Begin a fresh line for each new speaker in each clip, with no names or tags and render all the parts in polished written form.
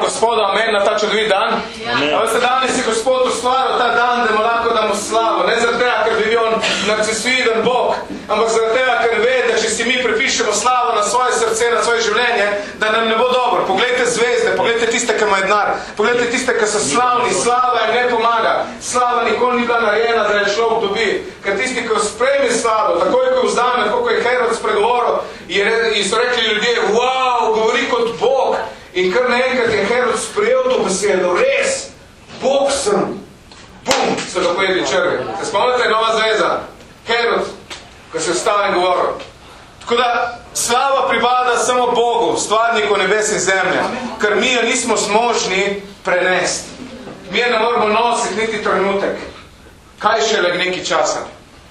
Gospodu, amen, na ta čudovit dan. A veste, danes je Gospod ustvaril ta dan, da mu lahko damo slavo. Ne zaradi tega, ker bi bil on narcisoiden Bog, ampak zaradi tega, ker ve, da če si mi prepišemo slavo na svoje srce, na svoje življenje, da nam ne bo dobro. Poglejte zvezde, poglejte tiste, ki imajo denar, poglejte tiste, ki so slavni, slava jim ne pomaga. Slava nikoli ni bila narejena, da je človek dobi. Ker tisti, ki sprejme slavo, takoj, ko vzame, kako je Herod spregovoril, in so rekli ljudje, wow, govori kot Bog. In kar naenkrat je Herod sprejel to besedo, res, Bog sem. Bum, so ga pojedli črvi. Se spomnite, Nova zveza, Herod, ko se vstava in govoril. Tako da slava pripada samo Bogu, stvarniku nebes in zemlje, ker mi jo nismo zmožni prenesti. Mi jo ne moramo nositi niti trenutek. Kaj šele nekaj časa.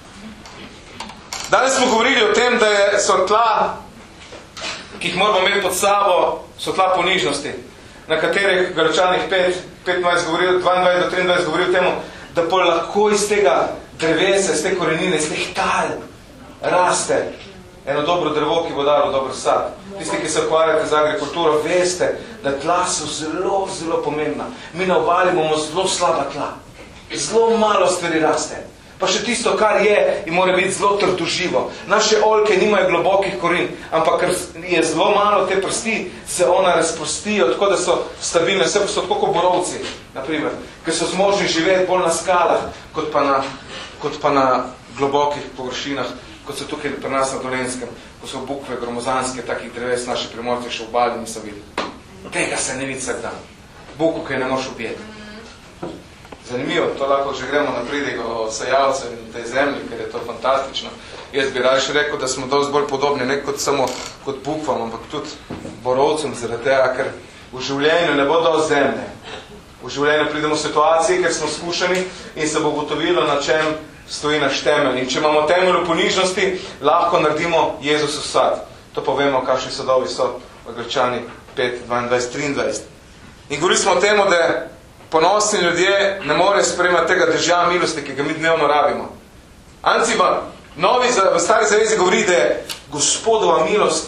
Danes smo govorili o tem, da so tla, ki jih moramo imeti pod sabo, so tla ponižnosti, na katerih Galačanih 5:25 govorijo, 22 do 23 govorijo temu, da pa lahko iz tega drevesa, iz te korenine, iz teh tal raste eno dobro drevo, ki bo dalo dobro sad. Tisti, ki se ukvarjate z agrikulturo, veste, da tla so zelo, zelo pomembna. Mi na obali imamo zelo slaba tla. Zelo malo stvari raste. Pa še tisto, kar je, in mora biti zelo trdoživo. Naše oljke nimajo globokih korin, ampak ker je zelo malo te prsti, se ona razprostijo, tako da so stabilne, vse so tako kot borovci, naprimer, ker so zmožni živeti bolj na skalah, kot pa na globokih površinah, kot so tukaj pri nas na Dolenskem, ko so bukve, gromozanske, takih dreves, naši primorci še v Bali niso videli. Tega se ne vidi vsak dan. Buku, ki ne moš ubijeti. Zanimivo, to lahko že gremo naprej o sajalce in tej zemlji, ker je to fantastično. Jaz bi raje rekel, da smo dosti bolj podobni, ne kot samo kot bukvam, ampak tudi borovcem zaradi tega, ker v življenju ne bo dosti zemlje. V življenju pridemo v situaciji, ker smo skušani in se bo ugotovilo, na čem stoji naš temelj. In če imamo temelj v ponižnosti, lahko naredimo Jezus sad. To povemo, kakšni sadovi so v Galačani 5, 22, 23. In govorili smo o tem, da ponosni ljudje ne more sprejemati tega dežja milosti, ki ga mi dnevno rabimo. Anciba, novi v stari zavezi govori, da je Gospodova milost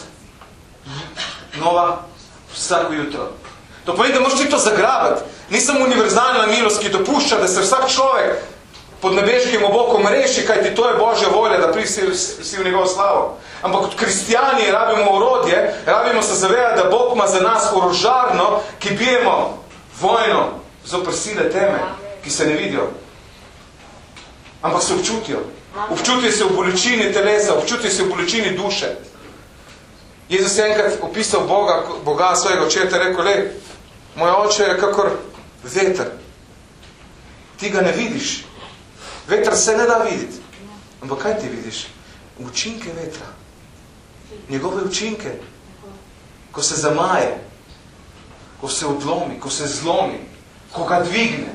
nova vsako jutro. To pomeni, da moraš ti to zagrabiti. Ni samo univerzalna milost, ki dopušča, da se vsak človek pod nebeškim obokom reši, kajti to je Božja volja, da prisi v njegovo slavo. Ampak kot kristijani rabimo orodje, rabimo se zavedati, da Bog ima za nas orožarno, ki bijemo vojno zopr sile teme, ki se ne vidijo, ampak se občutijo. Občutijo se v bolečini telesa, občutijo se v bolečini duše. Jezus je enkrat opisal Boga svojega očeta, rekel, lej, moj oče je kakor veter. Ti ga ne vidiš. Veter se ne da videti. Ampak kaj ti vidiš? Učinke vetra. Njegove učinke. Ko se zamaje, ko se odlomi, ko se zlomi, ko ga dvigne.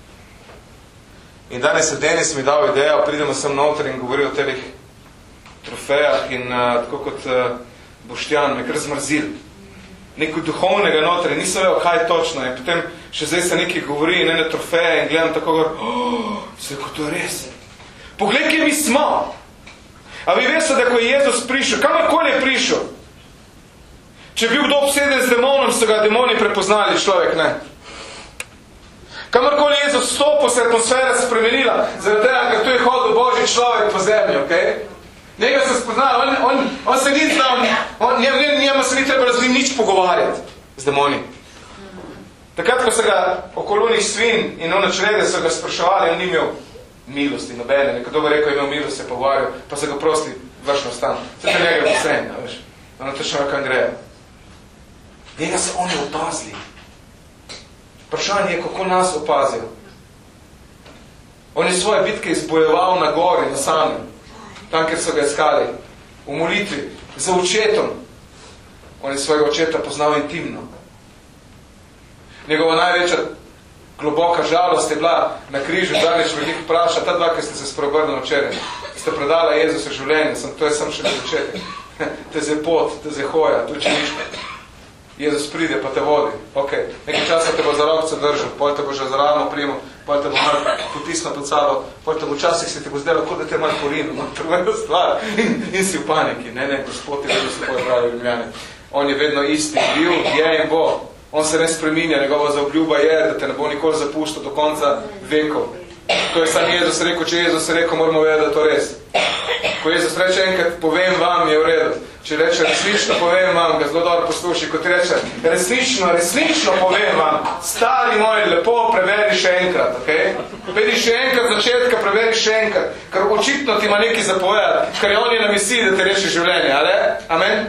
In danes je Denis mi dal idejo, pridemo sem noter in govori o teh trofejah in tako kot Boštjan, me kar zmrzil. Neko duhovnega noter, nisem vedel, kaj točno. In potem še zdaj se nekaj govori in ene trofeje in gledam tako gor, se kot to res. Poglej, kje mi smo. A vi veste, da ko je Jezus prišel, kamorkoli je prišel, če je bil kdo obseden z demonom, so ga demoni prepoznali, človek ne. Kamorkoli je Jezus vstopil, se atmosfera spremenila, zaradi tega, ker tu je hodil Božji človek po zemlji, okej? Njega se spoznal, on se ni znal, njemu se ni treba z njim nič pogovarjati z demoni. Takrat, ko so ga okolo njih svin in ono črede so ga spraševali, on ni imel milosti, nobene, nekdo bo rekel, imel milost, se pogovarjal, pa se ga prosti vršno stan. Se te njega posrednja, veš, ono točno kam grejo. Njega se oni opazili. Vprašanje je, kako nas opazijo. On je svoje bitke izbojeval na gori, na samem, tam, kjer so ga iskali, v molitvi, za očetom. On je svojega očeta poznal intimno. Njegova največja globoka žalost je bila na križu, zadnjič me jih vpraša, ta dva, ki ste se spreobrnili včeraj, ste predala Jezusu življenje, to je sam še začetek. To je zdaj pot, to je zdaj hoja, to je činiško. Jezus pride, pa te vodi. Ok, nekaj časa te bo za rokce držal, pol te bo že za ramo primal, pol te bo malo potisnil pod sabo, pol te bo včasih se ti bo zdelo, kot da te malo porino, prva stvar. In si v paniki. Ne, Gospod je vedno se poje pravi Ljubljane. On je vedno isti, bil, je in bo. On se ne spreminja, njegova zaobljuba je, da te ne bo nikoli zapustil do konca vekov. To je sam Jezus rekel, če Jezus rekel, moramo vedeti, da to res. Ko Jezus reče enkrat, povem vam, je v redu. Če reče, resnično povem vam, ga zelo dobro posluši, kot reče, resnično povem vam, stari moj, lepo preveri še enkrat, okej? Pedi še enkrat začetka, preveri še enkrat, ker očitno ti ima nekaj zapovedati, ker je on je na misiji, da te reši življenje, ali? Amen?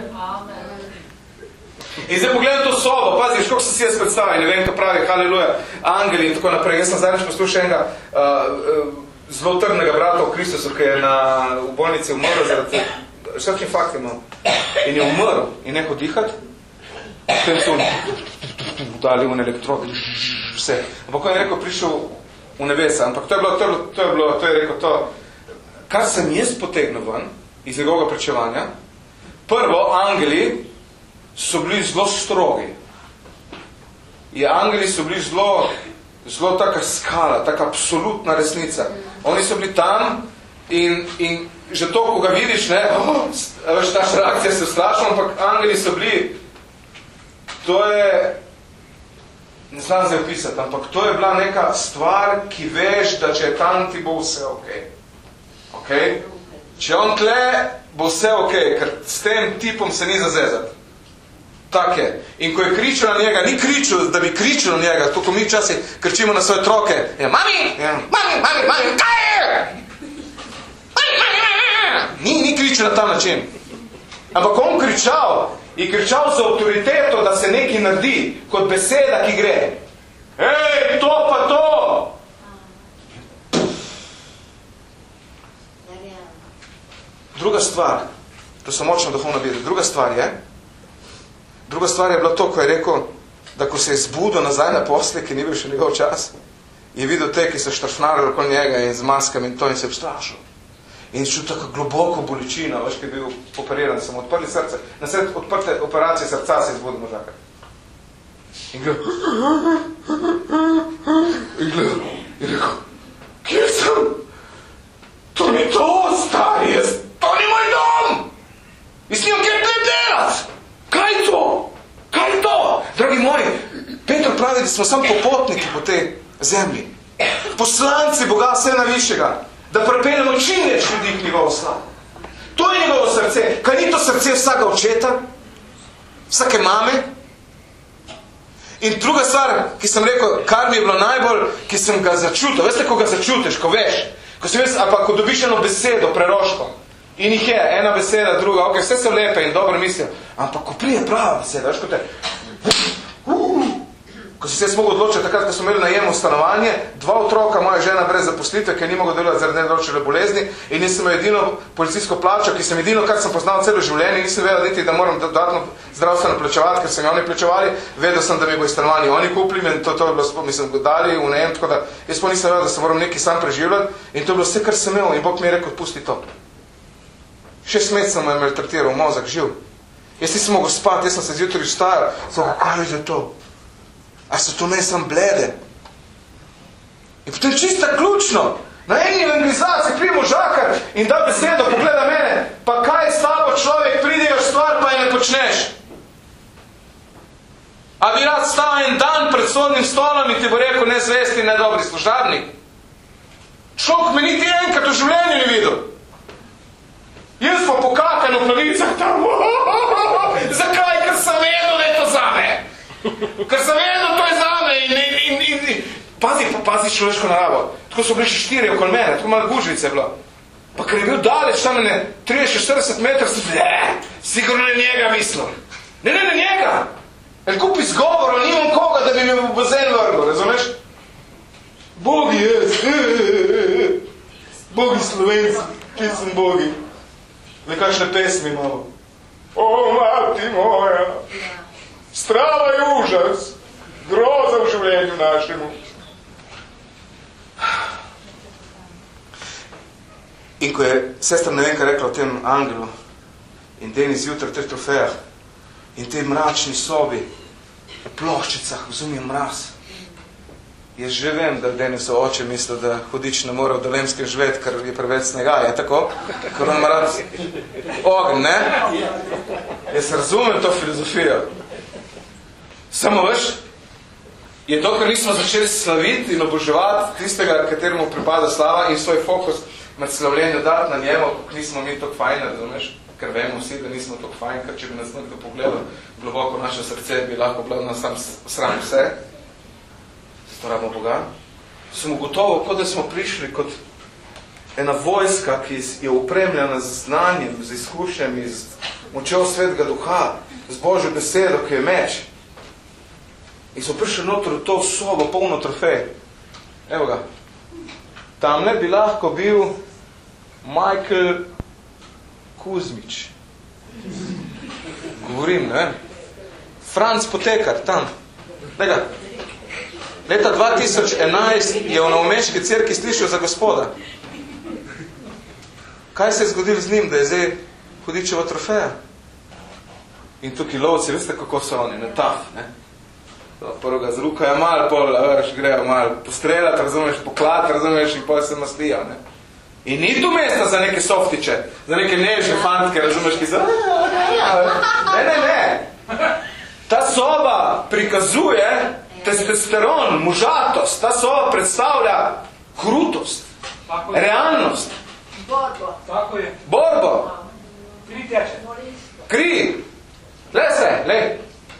In zdaj pogledam to sobo, pazi, kako se si jaz predstavim, ne vem, to pravi, haleluja, angeli in tako naprej. Jaz sem zadnjič poslušal enega zelo trdnega brata v Kristusu, ki je v bolnici umrl zaradi štačni fakt imam. In je umrl in nehal dihati, potem so dali v elektrod, vse. Ampak ko je rekel, prišel v nebesa, ampak to je rekel to, kar sem jaz potegnil ven iz njegovega pričevanja. Prvo, angeli so bili zelo strogi. Angeli so bili zelo taka skala, taka absolutna resnica. Oni so bili tam in že to, ko ga vidiš, ne, veš, ta reakcija se strašila, ampak angeli so bili, to je, ne znam zdaj opisati, ampak to je bila neka stvar, ki veš, da če je tam, ti bo vse okej. Okej? Če on tle, bo vse okej, ker s tem tipom se ni zazezati. Tak je. In ko je kričal na njega, ni kričal, da bi kričal na njega, tako ko mi včasih kričimo na svoje otroke. Mami, kaj je? Ni kričal na ta način. Ampak on je kričal z avtoriteto, da se nekaj naredi, kot beseda, ki gre. Ej, to pa to! Druga stvar, to so močno duhovno videti, druga stvar je bilo to, ko je rekel, da ko se je zbudil nazaj na posle, ki ni bil še njegov čas, je videl te, ki so štrfnarili okoli njega in z maskami in to in se je obstrašil. In čutil tako globoko bolečino, veš, ki je bil operiran, da so mu odprli srce. Na sred odprte operacije srca se je zbudil možakar. In rekel, kje sem? To ni to, stari, to ni moj dom! Jaz nimam kjer tle delati! Kaj to? Kaj to? Dragi moji, Petr pravi, da smo samo popotniki po tej zemlji. Poslanci Boga vse najvišjega, da pripeljemo čim več ljudi k njegovo slavo. To je njegovo srce. Kaj ni to srce vsakega očeta? Vsake mame? In druga stvar, ki sem rekel, kar mi je bilo najbolj, ki sem ga začutil. Veste, ko ga začutiš, ko veš, ali pa ko dobiš eno besedo, preroško. In jih je, ena beseda, druga, ok, vse so lepe in dobro mislijo, ampak ko prije prava beseda, veš, ko si se jaz mogel odločiti, takrat, ko smo imeli najemno stanovanje, 2 otroka, moja žena brez zaposlitve, ki ni mogel delati zaradi nedoločene bolezni in nisem imel edino policijsko plačo, ki sem edino, kar sem poznal celo življenje, nisem vedel niti, da moram dodatno zdravstveno plačevati, ker sem oni plačevali, vedel sem, da mi bo iz stanovanje oni kupili in to je bilo, mislim, dali v najem, tako da jaz pa nisem vedel, da se moram nekaj sam preživljati in to je bilo vse, kar sem imel in Bog mi je rekel, pusti to. 6 mesecev me je maltretiral mozak, živ. Jaz nisem mogel spati, jaz sem se zjutraj vstajal, sem rekel, kaj je to? A so to ne sem blede? In potem čisto ključno, na eni evangelizaciji prije možakar in da besedo, pogleda mene, pa kaj s tabo človek, pridejoš stvar, pa je ne počneš. A bi rad stal en dan pred sodnim stolom in ti bo rekel nezvesti, nedobri služabnik? Človek me niti enkrat v življenju ni videl. Jaz pa pokakan v plavicah tam. Zakaj? Ker sem vedel, da je to zame. Ker sem vedel, da to je zame. In pazi človeško naravo. Tako so bili še 4 okoli mene, tako malo gužvice je bilo. Pa ker je bil daleč tam ne 30-40 metrov, sigurno ne njega mislil. Ne njega. En kup izgovorov, nimam koga, da bi me v bazen vrgel, razumeš? Bogi jaz. Bogi Slovenci, ki sem bogi. Nekakšne pesmi imamo. O, mati moja, strava je užas, groza v življenju našemu. In ko je sestra Nevenka rekla o tem angelu in Denis jutra v teh trofejah in tej mračni sobi v ploščicah vzumil mraz, jaz že vem, da Denisov oče misli, da hudič ne mora v Dolemskem živeti, ker je preveč snega, je tako? Ker on mora ogen, ne? Jaz razumem to filozofijo. Samo veš, je to, ker nismo začeli slaviti in oboževati tistega, kateremu pripada slava in svoj fokus med slavljenjem dati na njemu, kako nismo mi tako fajni, razumeš? Ker vemo vsi, da nismo tako fajni, ker če bi nas nekdo pogledal globoko v naše srce, bi lahko bilo nas tam sram vse. To rabimo Boga. Smo gotovo, kot da smo prišli kot ena vojska, ki je upremljena z znanjem, z izkušnjami, z močjo Svetega Duha, z Božjo besedo, ki je meč. In so prišli noter v to sobo, polno trofej. Evo ga. Tamle bi lahko bil Michael Kuzmič. Govorim, ne vem. Franc Potekar, tam. Lega. Leta 2011 je v novomeški cerkvi slišal za Gospoda. Kaj se je zgodilo z njim, da je zdaj hudičeva trofeja? In tukaj lovci, veste, kako so oni, ne taf, ne? Prvega z ruka je malo, pol, veš, grejo malo postreljati, razumeš, poklati, razumeš, in pol se naslijo, ne? In ni tu mesta za neke softiče, za neke nežne fantke, razumeš, ki so... Ne. Ta soba prikazuje testosteron, možatost, ta soba predstavlja krutost, realnost.
Borbo. Tako je.
Borbo.
Kri teče.
Kri. Le se, le.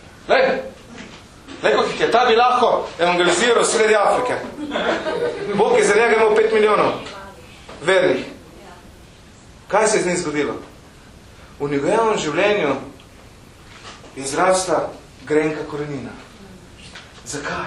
Le, kot je, ta bi lahko evangeliziral sredi Afrike. Bog je za njega imel 5 milijonov vernih. Kaj se je z njim zgodilo? V njegovem življenju je zrasla grenka korenina. Zakaj?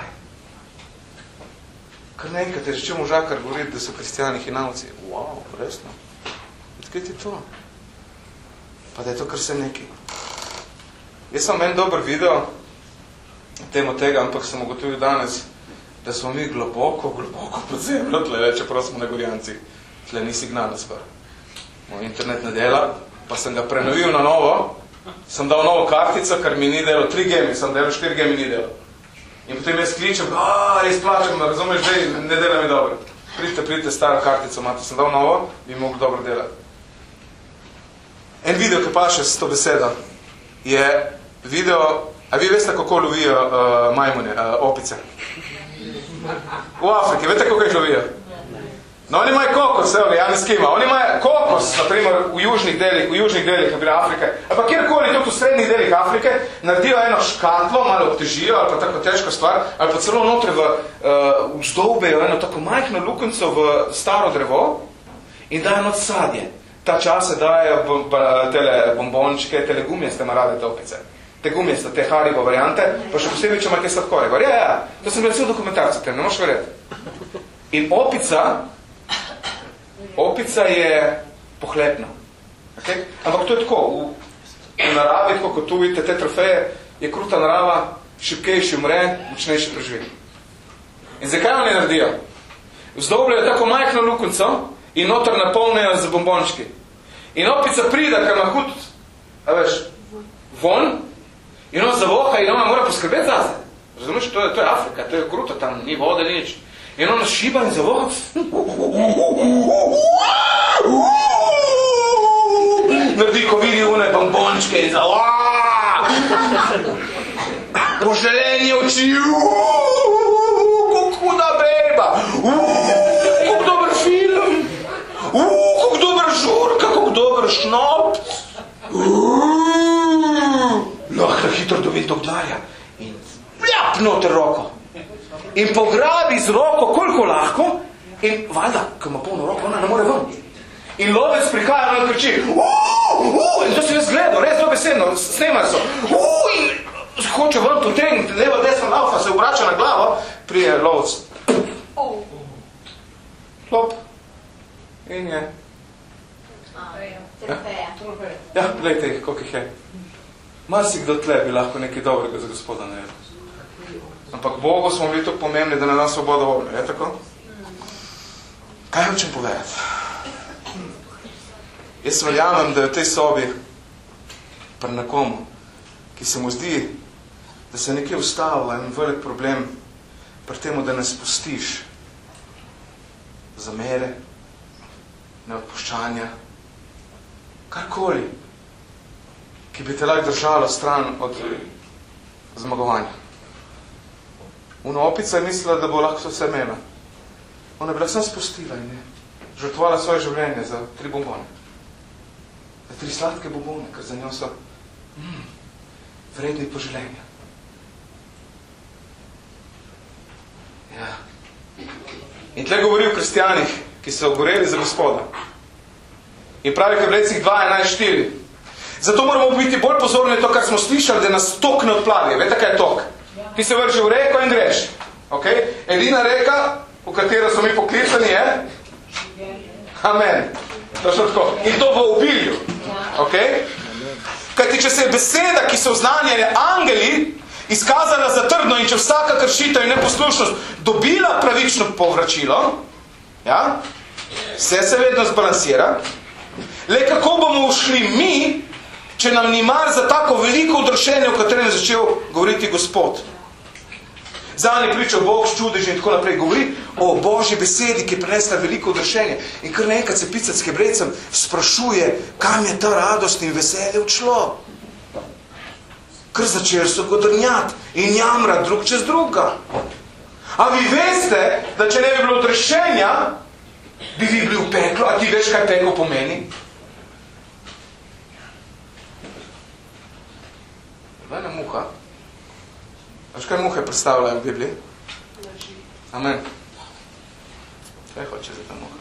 Kar nekaj, je že možakar govoriti, da so kristijani hinavci. Wow, resno. Odkaj ti to? Pa da je to kar se neki. Jaz sem en dober video temu tega, ampak sem ugotovil danes, da smo mi globoko pod zemljo, tle, čeprav smo na Gorjanci. Tle ni signala skor. Moj internet ne dela, pa sem ga prenovil na novo, sem dal novo kartico, ker mi ni delo 3G, sem delo 4G, mi ni delo. In potem jaz kličem, res plačem, razumeš, da ne dela mi dobro. Pridite, staro kartico imate, sem dal novo, bi mogel dobro delati. En video, ki pa še s to besedo, je video, a vi veste, kako lovijo majmune, opice? V Afriki, veste, kako jih lovijo? No, oni imajo kokos, evo ga, Janis Kima, oni imajo kokos, naprimer, v južnih delih Afrike, ali pa kjerkoli, tudi v srednjih delih Afrike, naredijo eno škatlo, malo obtežijo, ali pa tako težko stvar, ali pa celo notri vzdolbejo eno tako majhno lukenco v staro drevo in dajo not sadje. Ta čase dajo tele bombončke, tele gumijaste marade topice. Te gumijaste, te Haribo variante, pa še posebej, če ima kaj sladkorja. Ja, to sem bil vse v dokumentarcu, tem ne moš verjeti. In opica je pohlepna. Okay? Ampak to je tako, v naravi, kot tu vidite te trofeje, je kruta narava, šibkejši umre, močnejši preživi. In zakaj oni naredijo? Vzdolbljajo tako majhno lukenco in noter napolnejo z bombončki. In opica pride, ker ima hud, a veš, von, in on zavoha in ona mora poskrbeti zase. Razumeš, to je Afrika, to je kruto, tam ni vode, nič. In ona šiba in zavoha. Naredi, ko vidi une bombončke in zavoha. Poželenje oči. Kako huda beba. Kako dober film. Kako dober žurka, kako dober šnop. Lahko hitro dobi doktorja in vljapno te roko. In pograbi z roko, koliko lahko, in valjda, ko ima polno roko, ona ne more ven. In lovec prihaja in kriči, in to sem jaz gledal, res dobesedno, snemali so, in hoče ven potegniti, levo, desno, laufa, se obrača na glavo, prije lovec. Klop. In je. Ja, gledajte jih, koliko jih je. Marsikdo tle bi lahko nekaj dobrega za Gospoda naredil. Ampak Bogu smo bili tako pomembni, da na nas svoboda volja, je tako? Kaj hočem povedati? Jaz verjamem, da je v tej sobi pri nekomu, ki se mu zdi, da se nekje ustavlja en velik problem pri temu, da ne spustiš zamere, neodpuščanja, karkoli, ki bi te lahko držalo stran od zmagovanja. Ona opica je mislila, da bo lahko vse mena. Ona je bila sem spustila in je žrtvovala svoje življenje za 3 bombone. Za 3 sladke bombone, ker za njo so vredni poželenja. Ja. In tle govori o kristijanih, ki so goreli za Gospoda. In pravi v Hebrejcih 2:11-4. Zato moramo biti bolj pozorni na to, kar smo slišali, da nas tok ne odplavi. Vete, kaj je tok? Ti se vrži v reko in greš. Okay? Edina reka, v katero smo mi poklicani, je? Amen. Točno tako. In to v obilju. Okay? Kajti, če se je beseda, ki so oznanjene angeli, izkazala za trdno in če vsaka kršitev in neposlušnost dobila pravično povračilo, ja, vse se vedno zbalansira, le kako bomo ušli mi, če nam ni mar za tako veliko odrešenje, o katerem je začel govoriti Gospod. Zanje priča Bog s čudeži in tako naprej. Govori o Božji besedi, ki je prinesla veliko odrešenje. In kar nekaj se pisac Hebrejcem sprašuje, kam je ta radost in veselje odšlo. Ker začeli so godrnjati in jamrati drug čez druga. A vi veste, da če ne bi bilo odrešenja, bi vi bili v peklu. A ti veš, kaj peklo pomeni? Vena muha. Veš, kaj muhe predstavljajo v Bibliji? Amen. Kaj hoče za ta muha?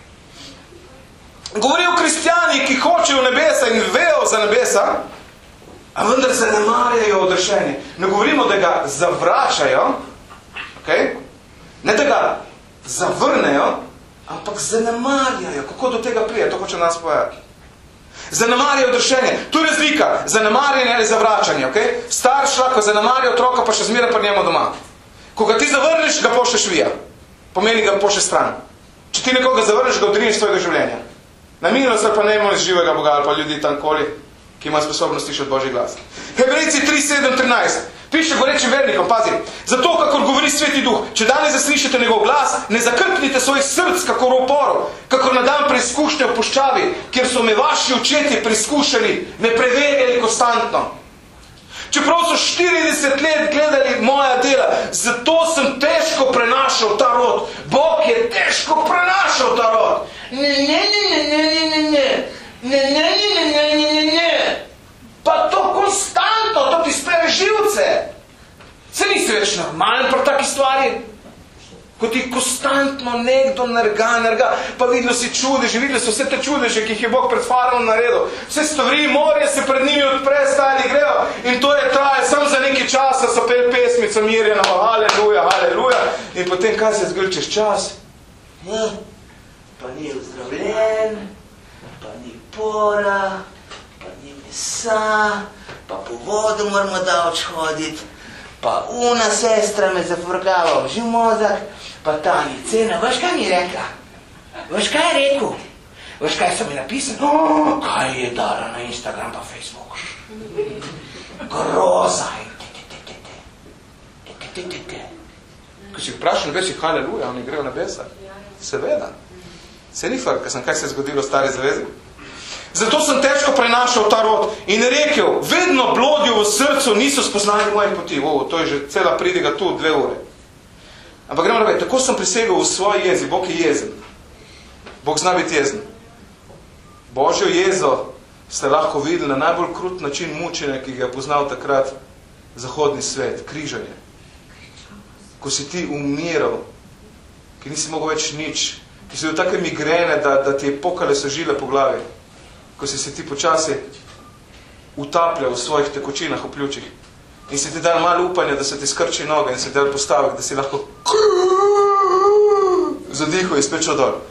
Govori o kristijani, ki hočejo nebesa in vejo za nebesa, a vendar se ne marjajo odrešenje. Ne govorimo, da ga zavračajo, okay? Ne da ga zavrnejo, ampak zanemarjajo. Kako do tega prije? To hoče nas povedati. Zanemarjajo odrešenje. Tu je razlika. Zanemarjanje ali zavračanje. Okay? Starš lahko zanemarja otroka, pa še zmeraj pri njemu doma. Ko ga ti zavrneš, ga pošleš vija. Pomeni, ga pošleš stran. Če ti nekoga zavrneš, ga odrineš svojega življenja. Na milost pa ne imamo živega Boga ali pa ljudi tamkoli, ki ima sposobnost slišati Božji glas. Hebrejci 3:7-13. Piše gorečim vernikom, pazi. Zato, kakor govori Sveti Duh, če danes zaslišite njegov glas, ne zakrpnite svojih src, kakor v oporu, kakor na dan preizkušnje v puščavi, kjer so me vaši očetje preizkušali, me preverjali konstantno. Čeprav so 40 let gledali moja dela, zato sem težko prenašal ta rod. Bog je težko prenašal ta rod. Ne. Pa to konstantno, to ti spere živce. Se nisi več normalen pri taki stvari. Ko ti konstantno nekdo nerga, pa vidno si čudeži, videli so vse te čudeže, ki jih je Bog pred faraom naredil. Vse stvari, morje se pred njimi odpre, stali grejo in to je traje, samo za nekaj časa so pel pesmico Mirjana, haleluja, haleluja. In potem kaj se zgodi čez čas?
Pa ni ozdravljen, pa ni pora, pa ni mesa, pa po vodu moramo davč hoditi, pa una sestra me zafrkava v živ mozak, pa ta ni cena. Veš, kaj mi je rekla? Veš, kaj je rekel? Veš, kaj so mi napisali? Kaj je dala na Instagram pa Facebook? Groza.
Ko si vprašal, veš, haleluja, oni grejo na besa. Seveda. Se ni frka, kaj se je zgodilo v stari zavezi? Zato sem težko prenašal ta rod in rekel, vedno blodijo v srcu, niso spoznali moje poti. To je že cela pridiga tu, 2 ure. Ampak gremo naprej, tako sem prisegel v svoji jezi. Bog je jezen. Bog zna biti jezen. Božjo jezo ste lahko videli na najbolj krut način mučenja, ki ga je poznal takrat zahodni svet, križanje. Ko si ti umiral, ki nisi mogel več nič, ki si bil take migrene, da ti je pokale so žile po glavi, ko si se ti počasi utapljal v svojih tekočinah v pljučih in si ti dal malo upanja, da se ti skrči noga in se dal postavek, da si lahko zadihal in spet šel dol.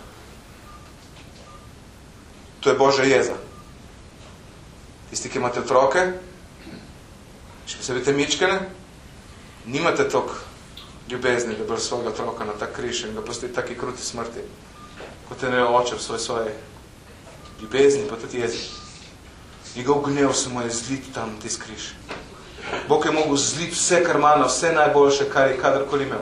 To je Božja jeza. Tisti, ki imate otroke, še posebej te mičkene, nimate toliko ljubezni, da bi svojega otroka na tak križ in ga pustiti taki kruti smrti, kot je ne oče v svoje ljubezni, pa tudi jezi. Njegov gnev se mu je zlit tam tis križ. Bog je mogel zlit vse karmana, vse najboljše, kar je kadarkoli imel.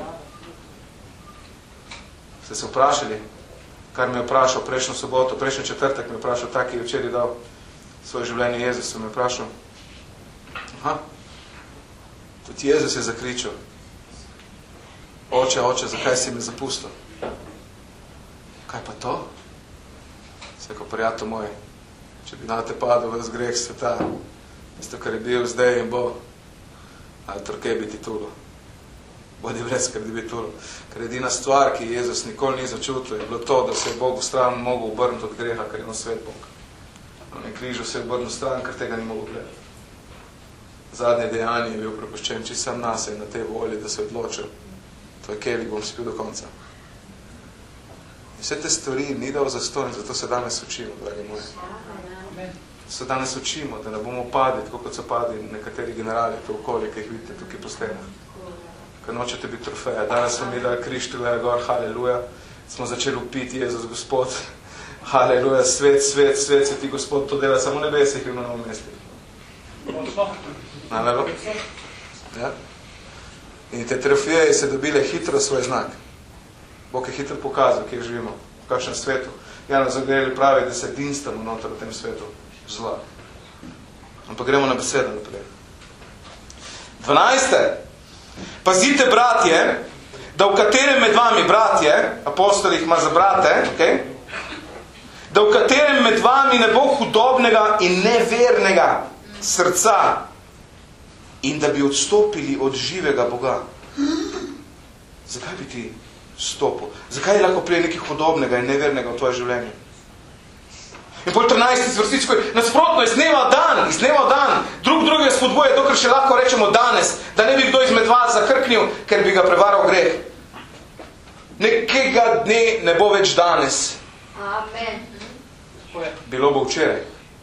Ste se vprašali, kar me je vprašal prejšnjo soboto, prejšnjo četrtek me je vprašal, tak je včeraj dal svoje življenje Jezusu, me je vprašal. Tudi Jezus je zakričal. Oče, zakaj si me zapustil? Kaj pa to? Seko, prijatelj moj, če bi na te padel v greh sveta, tisto, kar je bil zdaj in bo, ali trke bi ti tulo. Bodi brez, kar bi tulo. Ker edina stvar, ki Jezus nikoli ni začutil, je bilo to, da se je Bog v stran mogel obrniti od greha, ker je na svet Bog. Na križu se je obrnil stran, ker tega ni mogel gledati. Zadnje dejanje je bil prepuščen čisto sam nas in na tej volji, da se je odločil. To je keli, bom spil do konca. In vse te stvari ni dal zastonj, zato se danes učimo, dragi moji. Se danes učimo, da ne bomo padli, tako kot so padli nekateri generali to okolje, ki jih vidite tukaj po stenah. Ker nočete biti trofeja. Danes smo mi dali križ tukaj gor, haleluja. Smo začeli upiti, Jezus Gospod, haleluja, svet, se ti Gospod to dela, samo nebesih in na novo mesti. Ja. In te trofeje se dobile hitro svoj znak. Bog je hitro pokazal, kje živimo, v kakšnem svetu. Jana Zagoreli pravi, da se edinstamo noter v tem svetu zla. Ampak gremo na besedo naprej. 12. Pazite, bratje, da v katerem med vami, bratje, apostolih ima za brate, okay? Da v katerem med vami ne bo hudobnega in nevernega srca in da bi odstopili od živega Boga. Zakaj bi ti stopil? Zakaj je lahko prije nekaj hudobnega in nevernega v tvoje življenje? In pol 13. vrstičko je nasprotno, iz dneva v dan, drugega spodboje, dokler še lahko rečemo danes, da ne bi kdo izmed vas zakrknil, ker bi ga prevaral greh. Nekega dne ne bo več danes.
Amen.
Bilo bo včeraj.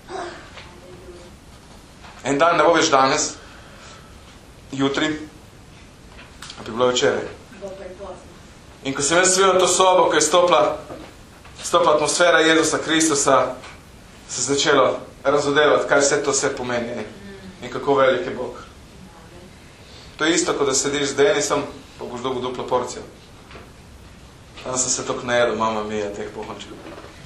En dan ne bo več danes, jutri, a bi bilo včeraj. In ko sem jaz videl to sobo, ko je stopla atmosfera Jezusa Kristusa, se začelo razodelati, kaj vse to vse pomeni in kako velik je Bog. To je isto, kot da sediš z Denisom, pa boš dobil duplo porcijo. Danes sem se toliko najedel, mama mija, teh pohončkov.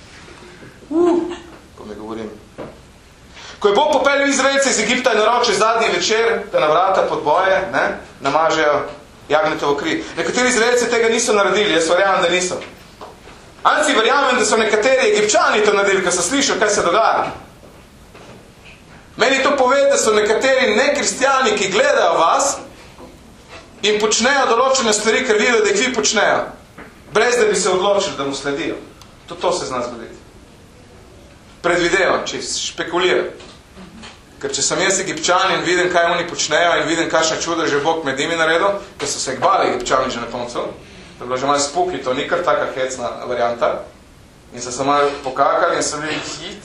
Ko mi govorim. Ko je Bog popeljal Izraelce iz Egipta in naročil zadnji večer, da na vrata pod boje, namažejo jagnetovo kri. Nekateri Izraelci tega niso naredili, jaz verjamem, da niso. Anci verjamem, da so nekateri Egipčani to naredili, ker so slišali, kaj se dogaja. Meni to pove, da so nekateri nekristjani, ki gledajo vas in počnejo določene stvari, ker vidijo, da jih vi počnejo, brez da bi se odločili, da mu sledijo. To se zna zgoditi. Predvidevam, če špekuliram. Ker če sem jaz Egipčan in vidim, kaj oni počnejo in vidim, kakšne čudo že Bog med njimi naredil, ker so se bali Egipčani že na koncu, to je bilo že malo spuki, to ni kar taka hecna varianta, in so se malo pokakali in so bili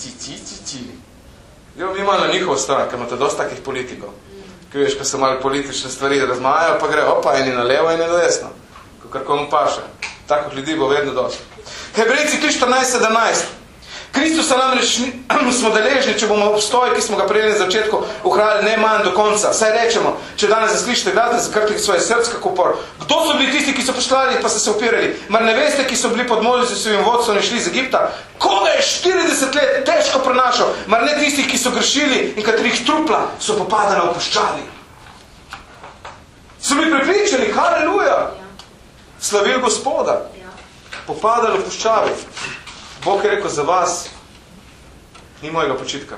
mi malo na njihovo stran, ker imate dosti takih politikov. Ki veš, ko se malo politične stvari razmajajo, pa gre opa, eni na levo, eni na desno. Kakor komu paše. Takih ljudi bo vedno dosti. Hebrejci 3:14-17. Kristusa namreč smo deležni, če bomo obstoj, ki smo ga prejeli na začetku, ohranili ne manj do konca. Saj rečemo, če danes zaslišite, gledate zakrkli svoje srce, kako upor. Kdo so bili tisti, ki so poslali, pa so se upirali? Mar ne veste, ki so bili pod Mojzesovim vodstvom in šli iz Egipta? Koga je 40 let težko prenašal? Mar ne tisti, ki so grešili in katerih trupla so popadala v puščavi? So bili prepričani, haleluja! Slavil Gospoda. Popadala v puščavi. Bog je rekel za vas, ni mojega počitka.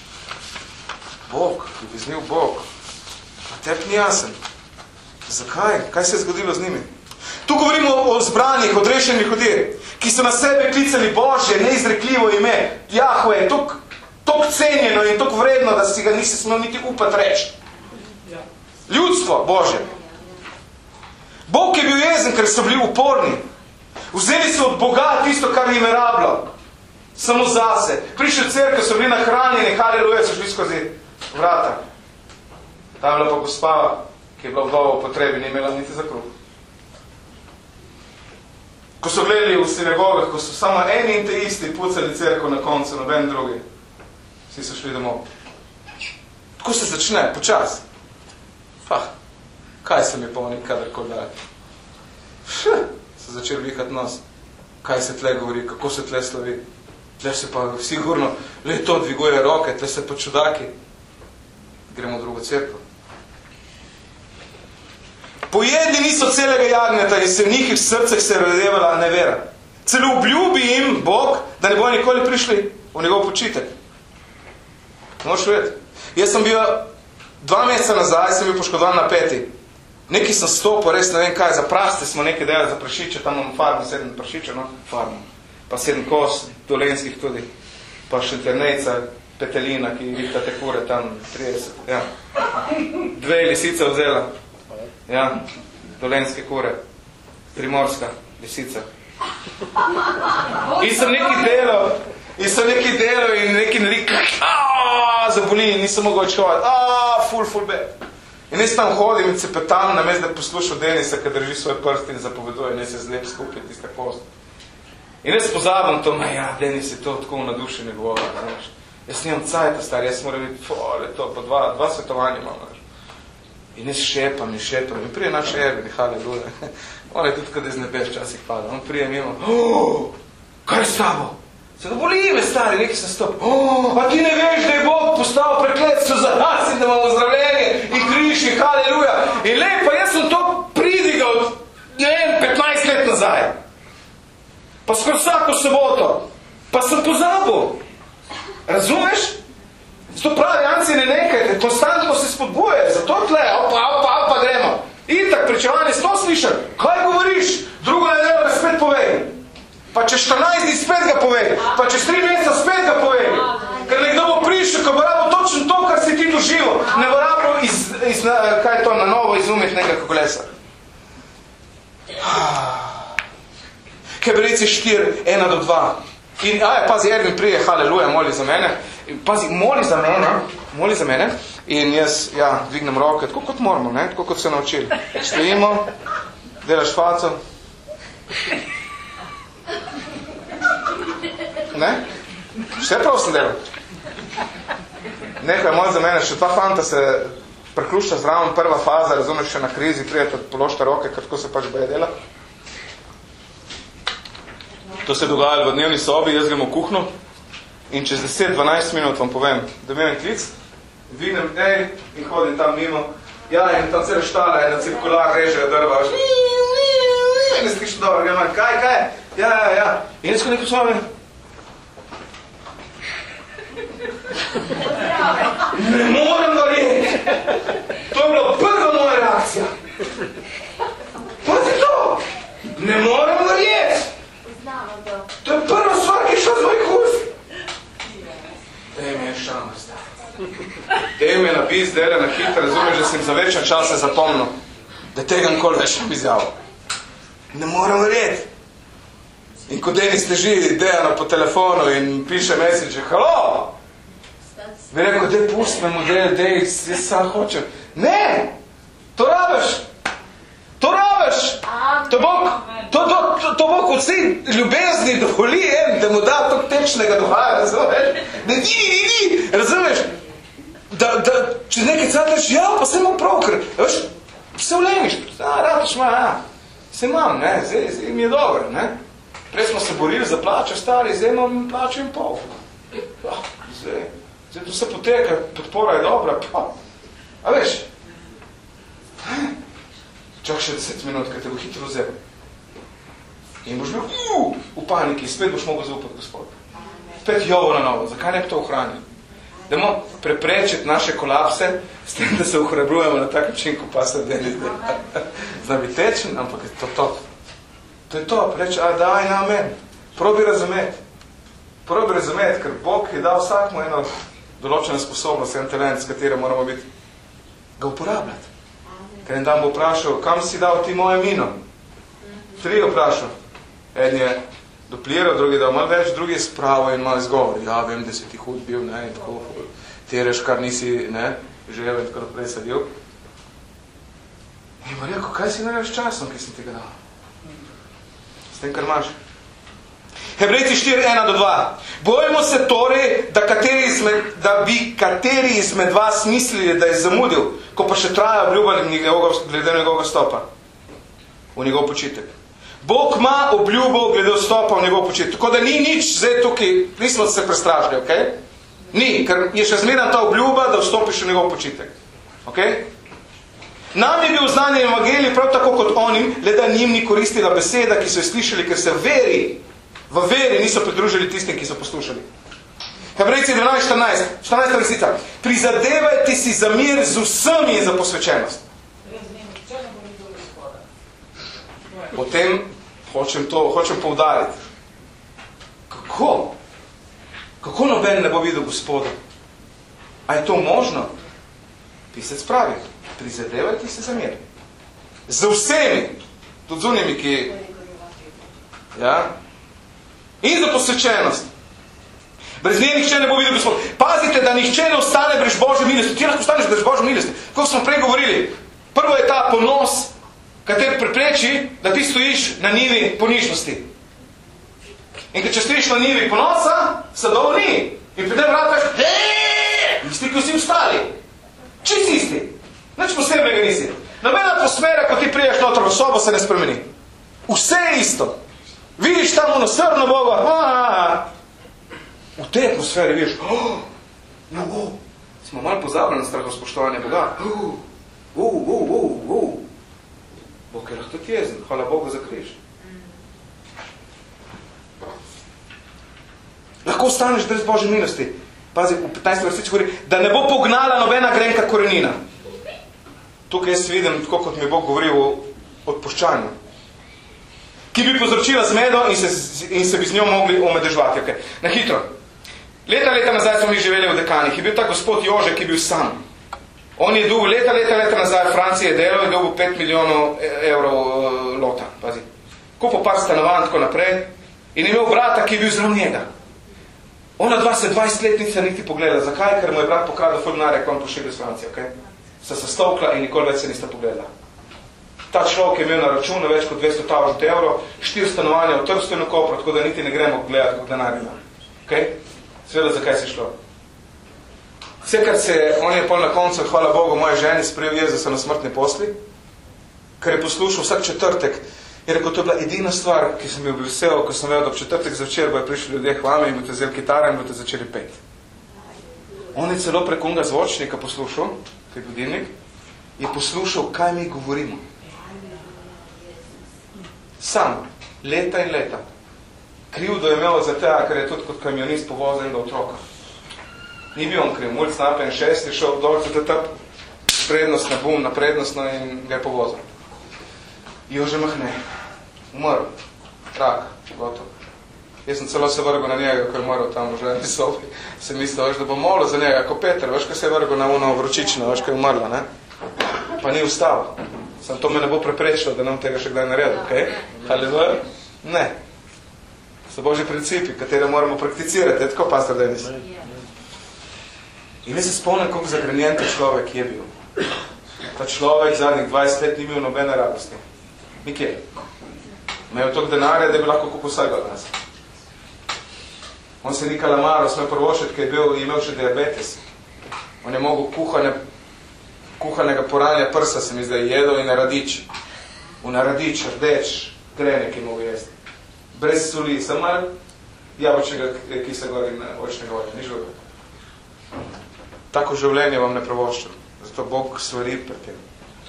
Bog, ljubeznil Bog. A tebi ni jasen. Zakaj? Kaj se je zgodilo z njimi? Tu govorimo o zbranih, odrešenih ljudeh, ki so na sebe klicali Božje, neizrekljivo ime. Jahve je toliko cenjeno in toliko vredno, da si ga nisi smel niti upati reči. Ljudstvo Božje. Bog je bil jezen, ker so bili uporni. Vzeli so od Boga tisto, kar jim je rabilo. Samo zase. Prišli v cerkev, so bili nahranjeni, haleluja, so šli skozi vrata. Tam je bila pa gospa, ki je bila vdova v potrebi, ni imela niti za kruh. Ko so gledali v sinagogah, ko so samo eni in te isti pucali cerkev na koncu, noben drugi, vsi so šli domov. Tako se začne, počas. Kaj se mi polni, kadarkoli dali? Se začeli vihati nos. Kaj se tle govori, kako se tle slavi. Tle se pa sigurno, le to dviguje roke, tle se pa čudaki. Gremo v drugo cerkev. Pojedli niso celega jagnjeta in se v njihih srceh se rodevala nevera. Celo obljubi jim Bog, da ne bojo nikoli prišli v njegov počitek. Moš vedeti. Jaz sem bil 2 meseca nazaj, sem bil poškodovan na peti. Nekaj sem stopil, res ne vem kaj, za praste smo nekaj delali, za prašiče, tam imamo farmo, 7 prašiče, no, farmo. Pa 7 kos, dolenskih tudi. Pa še ternejca, petelina, ki vihta te kure, tam 30, ja. 2 lisice vzela. Ja, dolenske kure. Primorska lisica. In sem nekaj delal, in nekaj narik, zaboli, nisem mogel čovati, full bad. In jaz tam hodim in cepetam, namesto da poslušal Denisa, ki drži svoj prst in zapoveduje, ne se zlep skupaj tista kost. In jaz pozabim to, Denis je to tako nadušen govor, znaš. Jaz nimam cajta, stari, jaz moram biti, pa dva svetovanja imam, znaš. In jaz šepam, in prije naš Ervin, haleluja. On je tudi, kada iz nebes časih pada, on prije mimo, kaj je s tabo? Se da boli me, stari, nekaj sem stop. A ti ne veš, da je Bog postal prekletstvo za nas in da imamo zdravljenje in križ in haleluja. In lepa, jaz sem to pridigal, ne vem, 15 let nazaj. Pa skoro vsako soboto. Pa sem pozabil. Razumeš? Zato pravi, Janci, ne nekajte, konstantno se spodbuje, zato tle, opa, gremo. Itak, pričevanje, sto slišal, kaj govoriš? Drugo nedeljo ga spet povej. Pa če 14 dni spet ga povej, pa čez 3 meseca spet ga povej. Ker nekdo bo prišel, ko bo rabo točno to, kar si ti doživel. Ne bo rabo kaj je to, na novo izumeti nekako kolesa. Hebrejci 4, 1-2. In, pazi, Ervin prije, haleluja, moli za mene. Pazi, moli za mene. In jaz, dvignem roke, tako kot moramo, ne? Tako kot se naučili. Stojimo, delaš faco. Ne? Vse prav sem delal. Nekaj moj za mene, še 2 fanta se preklušča zraven, prva faza, razumeš, še na krizi, prijete, položite roke, ker tako se pač boje dela. To se je dogajalo v dnevni sobi, jaz grem v kuhno in čez 10-12 minut vam povem, da imam klic, vignem, in hodim tam mimo, in tam cele štala, na cirkular režejo drva, in ne slišim dobro, grem, kaj? Ja. In jaz ko nekaj slovem, ne morem verjeti. To je bila prva moja reakcija. Pazi to! Ne morem verjeti. To je prva stvar, ki je šla z mojih ust. Dej me je šamar, stari. Dej me na bis, dele na hitro, razumeš, da sem za večer časa zapomnil, da tega nikoli več ne bi izjavil. Ne morem verjeti. In ko Denis leži Dejano po telefonu in piše message, halo! Bi rekel, dej pust me model, dej, jaz sam hočem. Ne! To rabiš! To Bog od vsej ljubezni dovoli da mu da tok tečnega duha, razumeš? Ni, razumeš? Da če nekaj cvataš, pa se imam prav, ker, veš, se vlemiš, rataš ima, se imam, ne, zdaj mi je dobro, ne? Prej smo se borili za plače, stari, zdaj imam plačo in pol. Zdaj to se poteka, podpora je dobra, pa. A veš? Čak še 10 minut, kaj te bo hitro vzel. In boš bil v paniki, spet boš mogel zaupati Gospodu. Spet jovo na novo, zakaj ne bi to ohranil? Dajmo preprečiti naše kolapse s tem, da se ohrabrujemo na tak način, ko pa se deli. Zna biti tečen, ampak je to. To je to, reči, daj na men. Probi razumeti, ker Bog je dal vsakmu eno določeno sposobnost, en talent, s katerim moramo biti, ga uporabljati. Ker en dan bo vprašal, kam si dal ti moje vino? 3 vprašal. En je dopliral, drugi je dal malo več, drugi je spravo in malo izgovor. Ja, vem, da si ti hud bil, ne, in tako tereš, kar nisi, ne, živel in tako naprej sadil. In bo rekel, kaj si naredil s časom, ki sem ti ga dal? S tem, kar imaš. Hebrejci 4:1-2. Bojimo se torej, da bi kateri izmed vas mislili, da je zamudil, ko pa še traja obljuba glede njegovega stopa v njegov počitek. Bog ima obljubo glede vstopa v njegov počitek. Tako da ni nič zdaj tukaj, nismo se prestrašili, okej? Ni, ker je še zmeraj ta obljuba, da vstopiš v njegov počitek. Okej? Nam je bil znanje evangelij prav tako kot onim, le da njim ni koristila beseda, ki so jo slišali, ker se v veri niso pridružili tistim, ki so poslušali. Hebrejci 12:14 resnica. Prizadevajte si za mir z vsemi in za posvečenost. Potem hočem poudariti. Kako? Kako noben ne bo videl Gospoda? A je to možno? Pisec pravi, prizadevajte se za mir. Z vsemi, tudi z unimi, ki... Ja? In za posvečenost. Brez nje nihče ne bo videl Gospoda. Pazite, da nihče ne ostane brez Božje milosti. Ti lahko ostaneš brez Božje milosti. Kako smo prej govorili, prvo je ta ponos, kater prepreči, da ti stojiš na njivi ponižnosti. In če stojiš na njivi ponosa, sadov ni. In pri tem vrataš, isti, ko vsi ostali. Čist isti. Nič posebnega nisi. Nobena atmosfera, ko ti priješ noter v sobo, se ne spremeni. Vse je isto. Vidiš tam ono srno Boga. V tej atmosferi vidiš, smo malo pozabili na strahospoštovanje Boga. Bog je lahko tudi jezen. Hvala Bogu za križ. Lahko ostaneš brez Božje milosti. Pazi, v 15. vrstici govori, da ne bo pognala nobena grenka korenina. Tukaj jaz vidim, tako kot mi Bog govori o odpuščanju. Ki bi povzročila zmedo in se bi z njo mogli omedežvati. Okay. Na hitro. Leta nazaj smo mi živeli v Dekanih. Je bil ta gospod Jože, ki je bil sam. On je dobil leta nazaj v Franciji je delal in dobil 5 milijonov evrov lota. Pazi. Kupil par stanovanj, tako naprej. In imel brata, ki je bil zelo njega. Ona dva se 20-letnica niti pogledala. Zakaj? Ker mu je brat pokradil ful denarja, ko on pošel iz Francije. Okay? Sta se stovkla in nikoli več se nista pogledala. Ta človek je imel na računu več kot 200.000 evrov, 4 stanovanja v Trstu in v Kopru, tako da niti ne gremo gledati, kako denar ima. Okay? Sveda, zakaj se šlo? Vse, kar on je pol na koncu, hvala Bogu, moje ženi sprejel Jezusa na smrtni posli, ker je poslušal vsak četrtek, je rekel, to je bila edina stvar, ki sem bil vesel, ko sem vedel, da ob četrtek zvečer bojo prišli ljudje k vami in boste vzeli kitaro in boste začeli peti. On je celo prek onega zvočnika poslušal, ki je budilnik, je poslušal, kaj mi govorimo. Sam, leta in leta. Krivdo je imel za tega, ker je tudi kot kamionist povozil enega otroka. Ni bil on kriv, mulj snapen 6 je šel dol, prednost na bum, na prednostno in ga je povozil. Jože Mahne, umrl, rak, gotov. Jaz sem celo se vrgal na njega, ko je umrl tam v ženi sobi. Sem mislil, veš, da bom molil za njega, ko Peter, veš, ko se je vrgal na ono vročično, veš, ko je umrla, ne? Pa ni vstal. Sam to me ne bo preprečilo, da nam tega še kdaj naredil, okej? Okay? Haleluja? Ne. So Božji principi, katere moramo prakticirati, je tako, pastor Denis? In jaz se spomnim, koliko zagrenjen ta človek je bil. Ta človek zadnjih 20 let ni imel nobene radosti. Nikjer. Imel toliko denarja, da bi lahko kupil vsega od nas. On se ni kalamaro, sme prvošet, ker je imel še diabetes. On je mogel kuhanega poranja prsa, se mi zdaj jedel in naradič, rdeč, grenek je mogel jesti. Brez soli, sem malo jabočnega kisa gor in očnega olja, ni življenja. Tako življenje vam ne pravoščam. Zato Bog svari pred tem.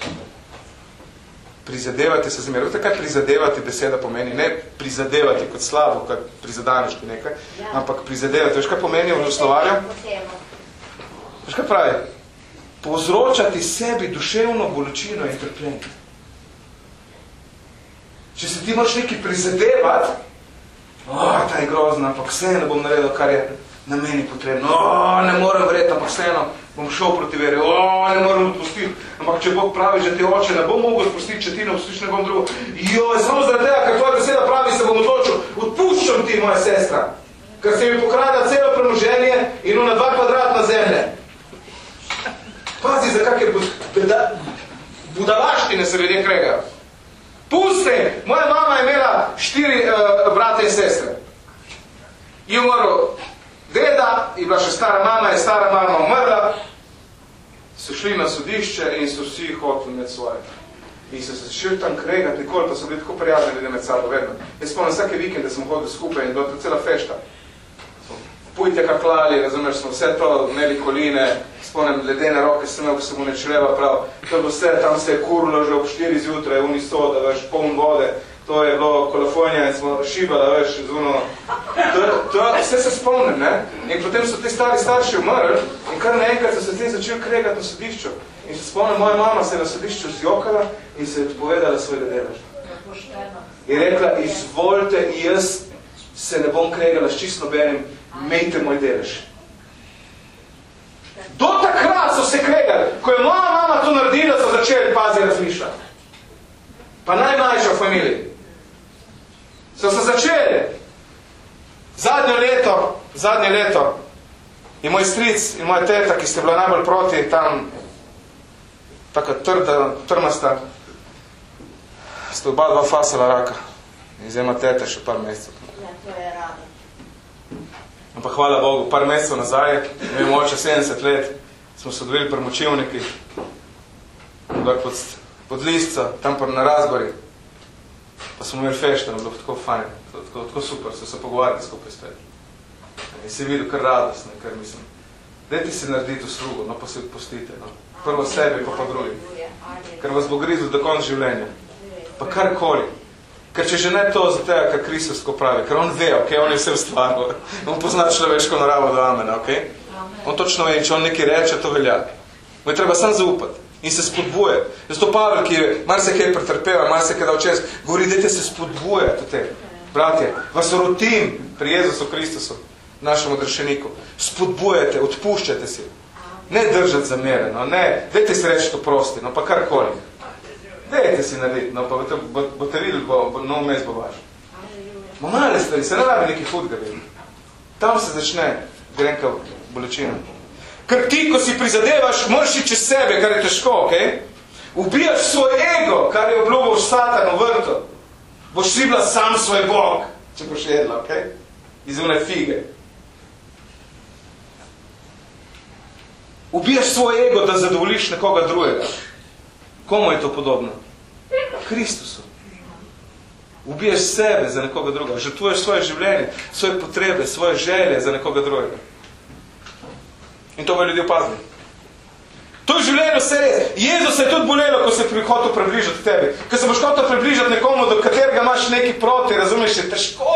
Prizadevati se zmer. Veste, kaj prizadevati beseda pomeni? Ne prizadevati kot slabo, kot prizadaneš ti nekaj, ampak prizadevati. Veš, kaj pomeni v slovarju? Veš, kaj pravi? Povzročati sebi duševno bolečino in trpljenje. Če se ti moraš nekaj prizadevati, ta je grozna, ampak vseeno bom naredil, kar je na meni potrebno. Ne morem verjeti, ampak vseeno bom šel proti veri. Ne morem odpustiti. Ampak če Bog pravi, že ti oče ne bom mogel odpustiti, če ti ne odpustiš nekom drugo. Samo zaradi tega, ker tvoja beseda pravi, se bom odločil. Odpuščam ti, moja sestra, ker se mi pokrada celo premoženje in ona 2 kvadratna zemlje. Pazi, za kakje budalaštine se ljudje kregajo. Pusti! Moja mama je imela 4 brate in sestre. Je umrl deda, je bila še stara mama, je stara mama umrla. So šli na sodišče in so vsi hoteli med svoje. In so se šli tam kregati, nikoli pa so bili tako prijazni ljudje med sabo vedno. Jaz spomnim vsake vikende, smo hodili skupaj in bila to cela fešta. pujte kaklali, razumeš, smo vse to, imeli koline, spomnim ledene roke, sem imel, ko se mu ne čreva prav, to je bilo vse, tam se je kurilo že ob 4 zjutraj, unisoda, veš, poln vode, to je bilo kolafonija in smo šibala, veš, zuno. Vse se spomnim, ne? In potem so ti stari starši umrli in kar naenkrat so se ti začeli kregati na sodišču. In se spomnim, moja mama se je na sodišču zjokala in se je odpovedala svojega deleža. In rekla, izvolite, jaz se ne bom kregala s čisto nobenim, imejte moj delež. Do takrat so se kregali. Ko je moja mama to naredila, so začeli pazi razmišljati. Pa najmlajša v familiji. So se začeli. Zadnje leto je moj stric in moja teta, ki ste bila najbolj proti, tam taka trmasta, sta oba dva fasala raka. In zdaj ima teta še par mesecev.
Ja, to je rado.
Ampak hvala Bogu, par mesecev nazaj, imamo oče 70 let, smo se odvili pri močivniki, pod Listca, tam na Razgori. Pa smo imeli fešten, bilo tako fajn, tako super, so se pogovarjali skupaj spet. In si videl kar radostno, kar mislim. Dajte si narediti uslugo, no pa se odpustite. No. Prvo sebi, pa drugi. Ker vas bo grizl do konca življenja. Pa karkoli. Ker če že ne to za tega, kar Kristus tako pravi, ker on ve, okay, on je vse ustvaril. On pozna človeško naravo do amena, okay? On točno ve, če on nekaj reče, to velja. Mu je treba sam zaupati in se spodbuje. Zato Pavel, ki je marsikaj pretrpeva, marsikaj dal čez, govori, dajte se spodbujati te. Bratje, vas rotim pri Jezusu Kristusu, našemu odrešeniku. Spodbujete, odpuščajte si. Ne držati zamere, no, ne, dajte si reči to prosti, no pa karkoli. Dajte si narediti, no pa boste videli, bo nov mes bo vaš. Ma male stvari, se ne rabi nekaj hudega vedeti. Tam se začne grenka bolečina. Ker ti, ko si prizadevaš, moraš čez sebe, kar je težko, okej? Ubijaš svoj ego, kar je obljubil Satan v vrtu. Boš si bila sam svoj Bog, če boš jedla, okej? Iz one fige. Ubijaš svoj ego, da zadovoljiš nekoga drugega. Komu je to podobno? Kristusu. Ubijaš sebe za nekoga drugega. Žrtvuješ svoje življenje, svoje potrebe, svoje želje za nekoga drugega. In to bo ljudi opazili. To je življenje vse res. Jezus se je tudi bolelo, ko se je hotel približati tebi. Ko se boš hotel približati nekomu, do katerega imaš neki proti, razumeš, je težko.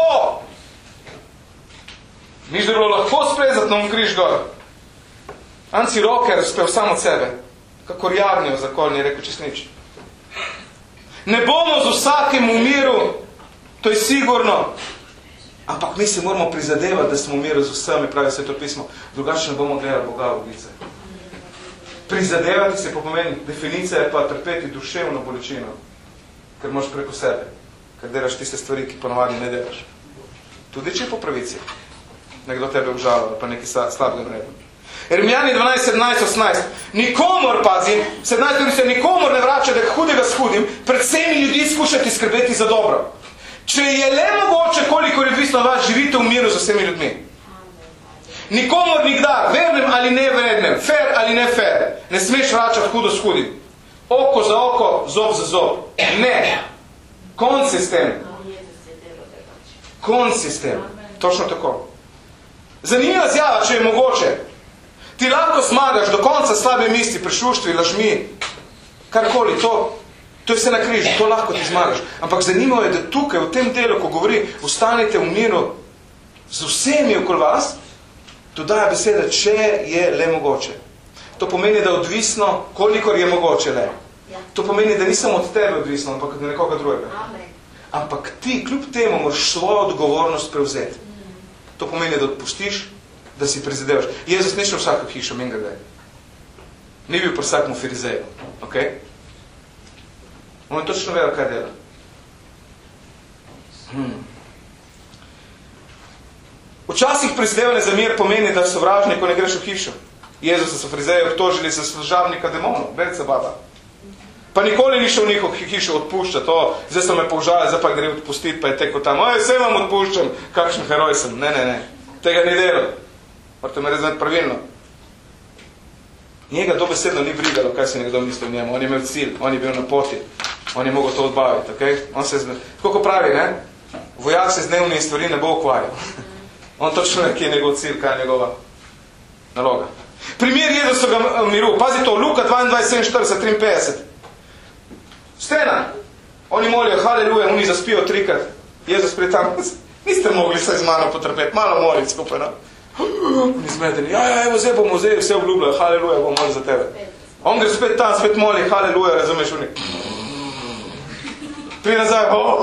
Miš, da je bilo lahko sprezati na križ gor. Anci Rocker spel sam od sebe. Kakor jagnjo v zakon, je rekel čez nič. Ne bomo z vsakim v miru, to je sigurno. Ampak mi se moramo prizadevati, da smo v miru z vsemi, pravi Sveto pismo. Drugače ne bomo gledali Boga v lice. Prizadevati se pa pomeni, definicija je pa trpeti duševno bolečino, ker moraš preko sebe, ker delaš tiste stvari, ki ponovadi ne delaš. Tudi če po pravici. Nekdo tebe užalil, pa nekaj slabega naredil. Rimljani 12, 17, 18. Nikomor, pazi, 17. se nikomor ne vrača, da hudega s hudim, pred vsemi ljudi skušati skrbeti za dobro. Če je le mogoče, koliko je odvisno vas, živite v miru z vsemi ljudmi. Nikomor nikdar, vernem ali nevrednem, fair ali ne fair, ne smeš vračati hudo s hudim. Oko za oko, zob za zob. Ne. Konsistem. Konsistem. Točno tako. Zanimiva zjava, če je mogoče. Ti lahko zmagaš do konca slabe misli, prešuštvi, lažmi, karkoli, to je vse na križu, to lahko ti zmagaš. Ampak zanimivo je, da tukaj, v tem delu, ko govori, ostanite v miru z vsemi okoli vas, dodaja beseda, če je le mogoče. To pomeni, da je odvisno, kolikor je mogoče le. To pomeni, da ni samo od tebe odvisno, ampak od nekoga drugega. Ampak ti, kljub temu, moraš svojo odgovornost prevzeti. To pomeni, da odpustiš, da si prizadevaš. Jezus ni šel vsako hišo, mingade. Ni bil pri vsakom farizeju, okej? On je točno vedel, kaj dela. Včasih prizadevanje za mir pomeni, da sovražnik, ko ne greš v hišo. Jezusa so farizeji obtožili za služabnika demonov, Belca baba. Pa nikoli ni šel v njihovo hišo odpuščati, zdaj so me povžali, zdaj pa gre odpustiti, pa je tekel tam, vse vam odpuščam, kakšen heroj sem. Ne. Tega ni delal. Morate me razumeti pravilno. Njega dobesedno ni brigalo, kaj se nekdo misli v njemu. On je imel cilj, on je bil na poti. On je mogel to odbaviti, okej? Tako ko pravi, ne? Vojak se z dnevnimi stvari ne bo ukvarjal. On točno ve, kje je njegov cilj, kaj je njegova naloga. Primer Jezusovega miru. Pazi to, Luka 22, 47, 53. Stena. Oni molijo, haleluja, oni zaspijo 3-krat. Jezus pred tam, niste mogli se z mano potrpeti, malo moliti skupaj, no? Oni zmedeni, evo, zdaj bomo vzeli, vse obljubljajo, haleluja, bomo molili za tebe. On gre spet tam, spet moli, haleluja, razumeš, oni. Prije nazaj,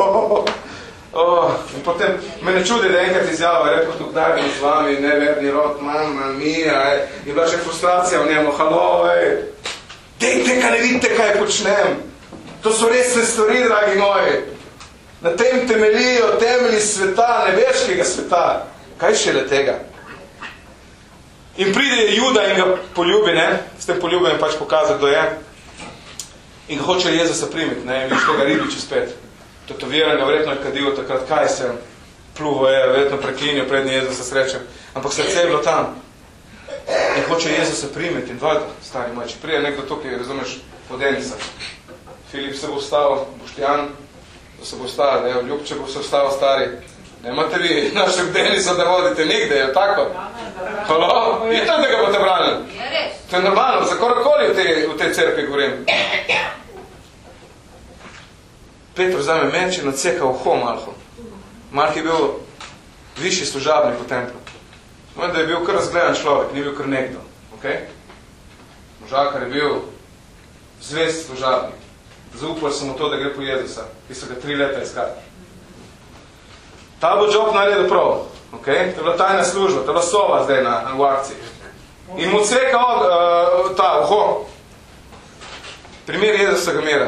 in potem me ne čudi, da enkrat izjava, reproduktarni z vami, neverni rod, mamma mia, je bila še frustracija v njemu, halo, dejte, kaj ne vidite, kaj počnem. To so resne stvari, dragi moji. Na tem temeljijo temelji sveta, nebeškega sveta. Kaj šele tega? In pride Juda in ga poljubi, ne? S tem poljubem pač pokazati, kdo je. In ga hoče Jezusa primiti, ne? In vidiš tega ribiča spet. Tetoviranega, verjetno je kadil takrat, kaj se pluvo je, verjetno preklinil, prednji Jezusa srečem. Ampak srce je bilo tam. In hoče Jezusa primiti. In dvojda, stari moj, če prije nekdo tukaj, razumeš, po Denisa. Filip se bo vstal, Boštjan, da se bo vstal, ne, Ljubče bo se vstal, stari. Nemate vi našeg Denisa, da vodite nigde, je tako? Halo? Je to, da ga boste branili? To je normalno, za korakoli v tej cerkvi govorim. Petr vzame meč in odseka uho Malhu. Malh je bil višji služabnik v templu. Vem, da je bil kar razgledan človek, ni bil kar nekdo. Okay? Možakar je bil zvest služabnik. Zaupal sem mu to, da gre po Jezusa, ki so ga 3 leta iskali. Ta bo job naredil prav. Okay? To je bila tajna služba, to je bila sova zdaj v akciji. In mu odseka ta uho. Primer Jezusovega mira.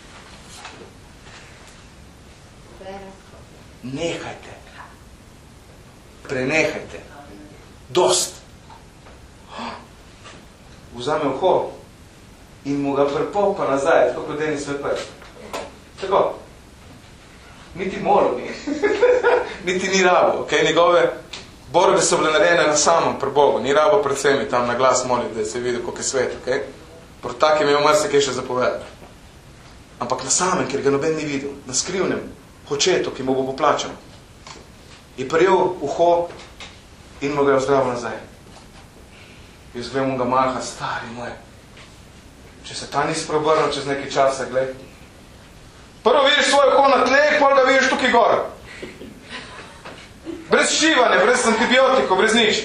Nehajte. Prenehajte. Dost. Vzame uho in mu ga prepopa nazaj, tako kot Denis Veper. Tako. Niti moral ni. Niti ni rabo. Okay? Njegove borbe so bile narejene na samom pri Bogu. Ni rabo pred vsemi tam na glas moliti, da se vidi, koliko je svet. Okay? Proti takim je marsikaj še zapovedati. Ampak na samem, ker ga noben ni videl, na skrivnem hočetu, ki mu bo poplačal, je prijel uho in mu ga je ozdravil nazaj. Jaz vem ga Malha, stari moj. Če se ta nisi preobrnil čez nekaj časa, gled. Prvo vidiš svoj uho na tleh, pol ga vidiš tukaj gor. Brez šivanja, brez antibiotikov, brez nič.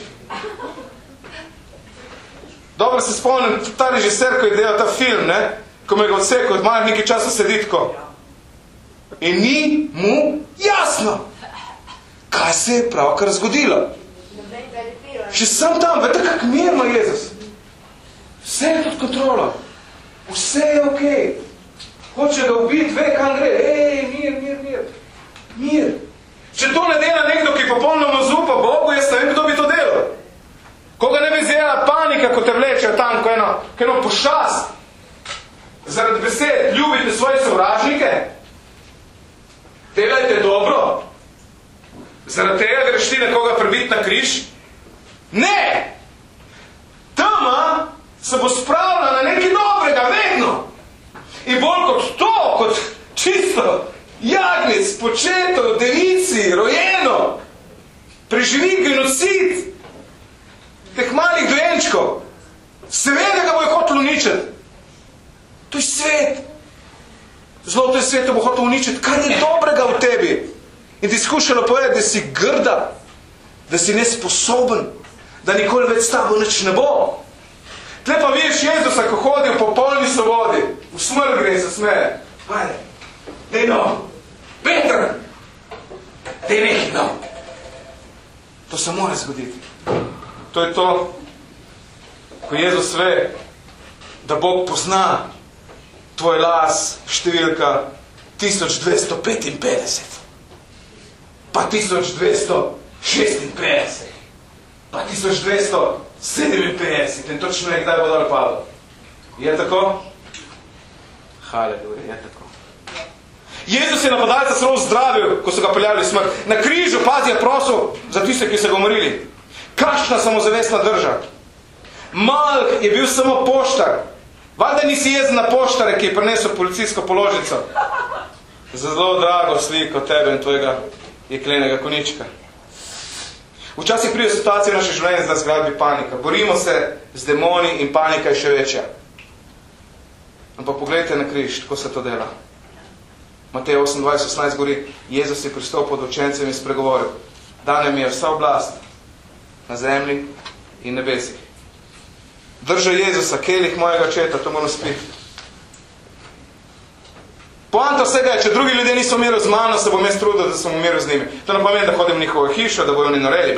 Dobro se spomnim, ta režiser, ko je delal ta film, ne? Ko me ga odsekal, od malih nekaj časa sedi tako. In ni mu jasno, kaj se je pravkar zgodilo. Še sem tam, vete, kak mirno Jezus. Vse je pod kontrolo. Vse je okej. Hoče ga ubiti, ve, kam gre. Mir. Mir. Če to ne dela nekdo, ki popolnoma zaupa Bogu, jaz ne vem, kdo bi to delal. Koga ne bi zjela panika, ko te vlečejo tam, ko eno pošast. Zaradi besed, ljubite svoje sovražnike. Delajte dobro. Zaradi tega greš ti nekoga prebiti na križ. Ne! Tema se bo spravila na nekaj dobrega, vedno. In bolj kot to, kot čisto jagnec, početo, devici, rojeno, preživi genocid teh malih dojenčkov. Seveda ga bojo hotel uničiti. To je svet. Zlo v tem svetu bo hotel uničiti, kar je dobrega v tebi. In ti skušalo povedati, da si grda, da si nesposoben, da nikoli več s tabo nič ne bo. Tle pa vidiš Jezusa, ko hodi v popolni svobodi, v smrt gre in se smeje. Hajde, dej no, Petr, dej nekaj no. To se mora zgoditi. To je to, ko Jezus ve, da Bog pozna tvoj las, številka 1255, pa 1256, pa 1257 in točno je, kdaj bo dole padlo. Je tako? Haleluja, je tako. Jezus je napadalca celo zdravil, ko so ga peljali v smrt. Na križu, pazi, je prosil za tiste, ki so ga umorili. Kakšna samozavestna drža. Malh je bil samo poštar. Valjda nisi jezen na poštare, ki je prinesel policijsko položnico. Zelo drago sliko tebe in tvojega jeklenega konička. Včasih pride situacija v naše življenje, da zgradbi panika. Borimo se z demoni in panika je še večja. Ampak pogledajte na križ, kako se to dela. Matej 28:18 govori, Jezus je pristopil do učencem in spregovoril, dana mi je vsa oblast na zemlji in nebesih. Drža Jezusa, kelih mojega očeta, to moram spiti. Poanta vsega je, če drugi ljudje niso v miru z mano, se bom jaz trudil, da sem v miru z njimi. To ne pomeni, da hodim v njihovo hišo, da bojo oni noreli.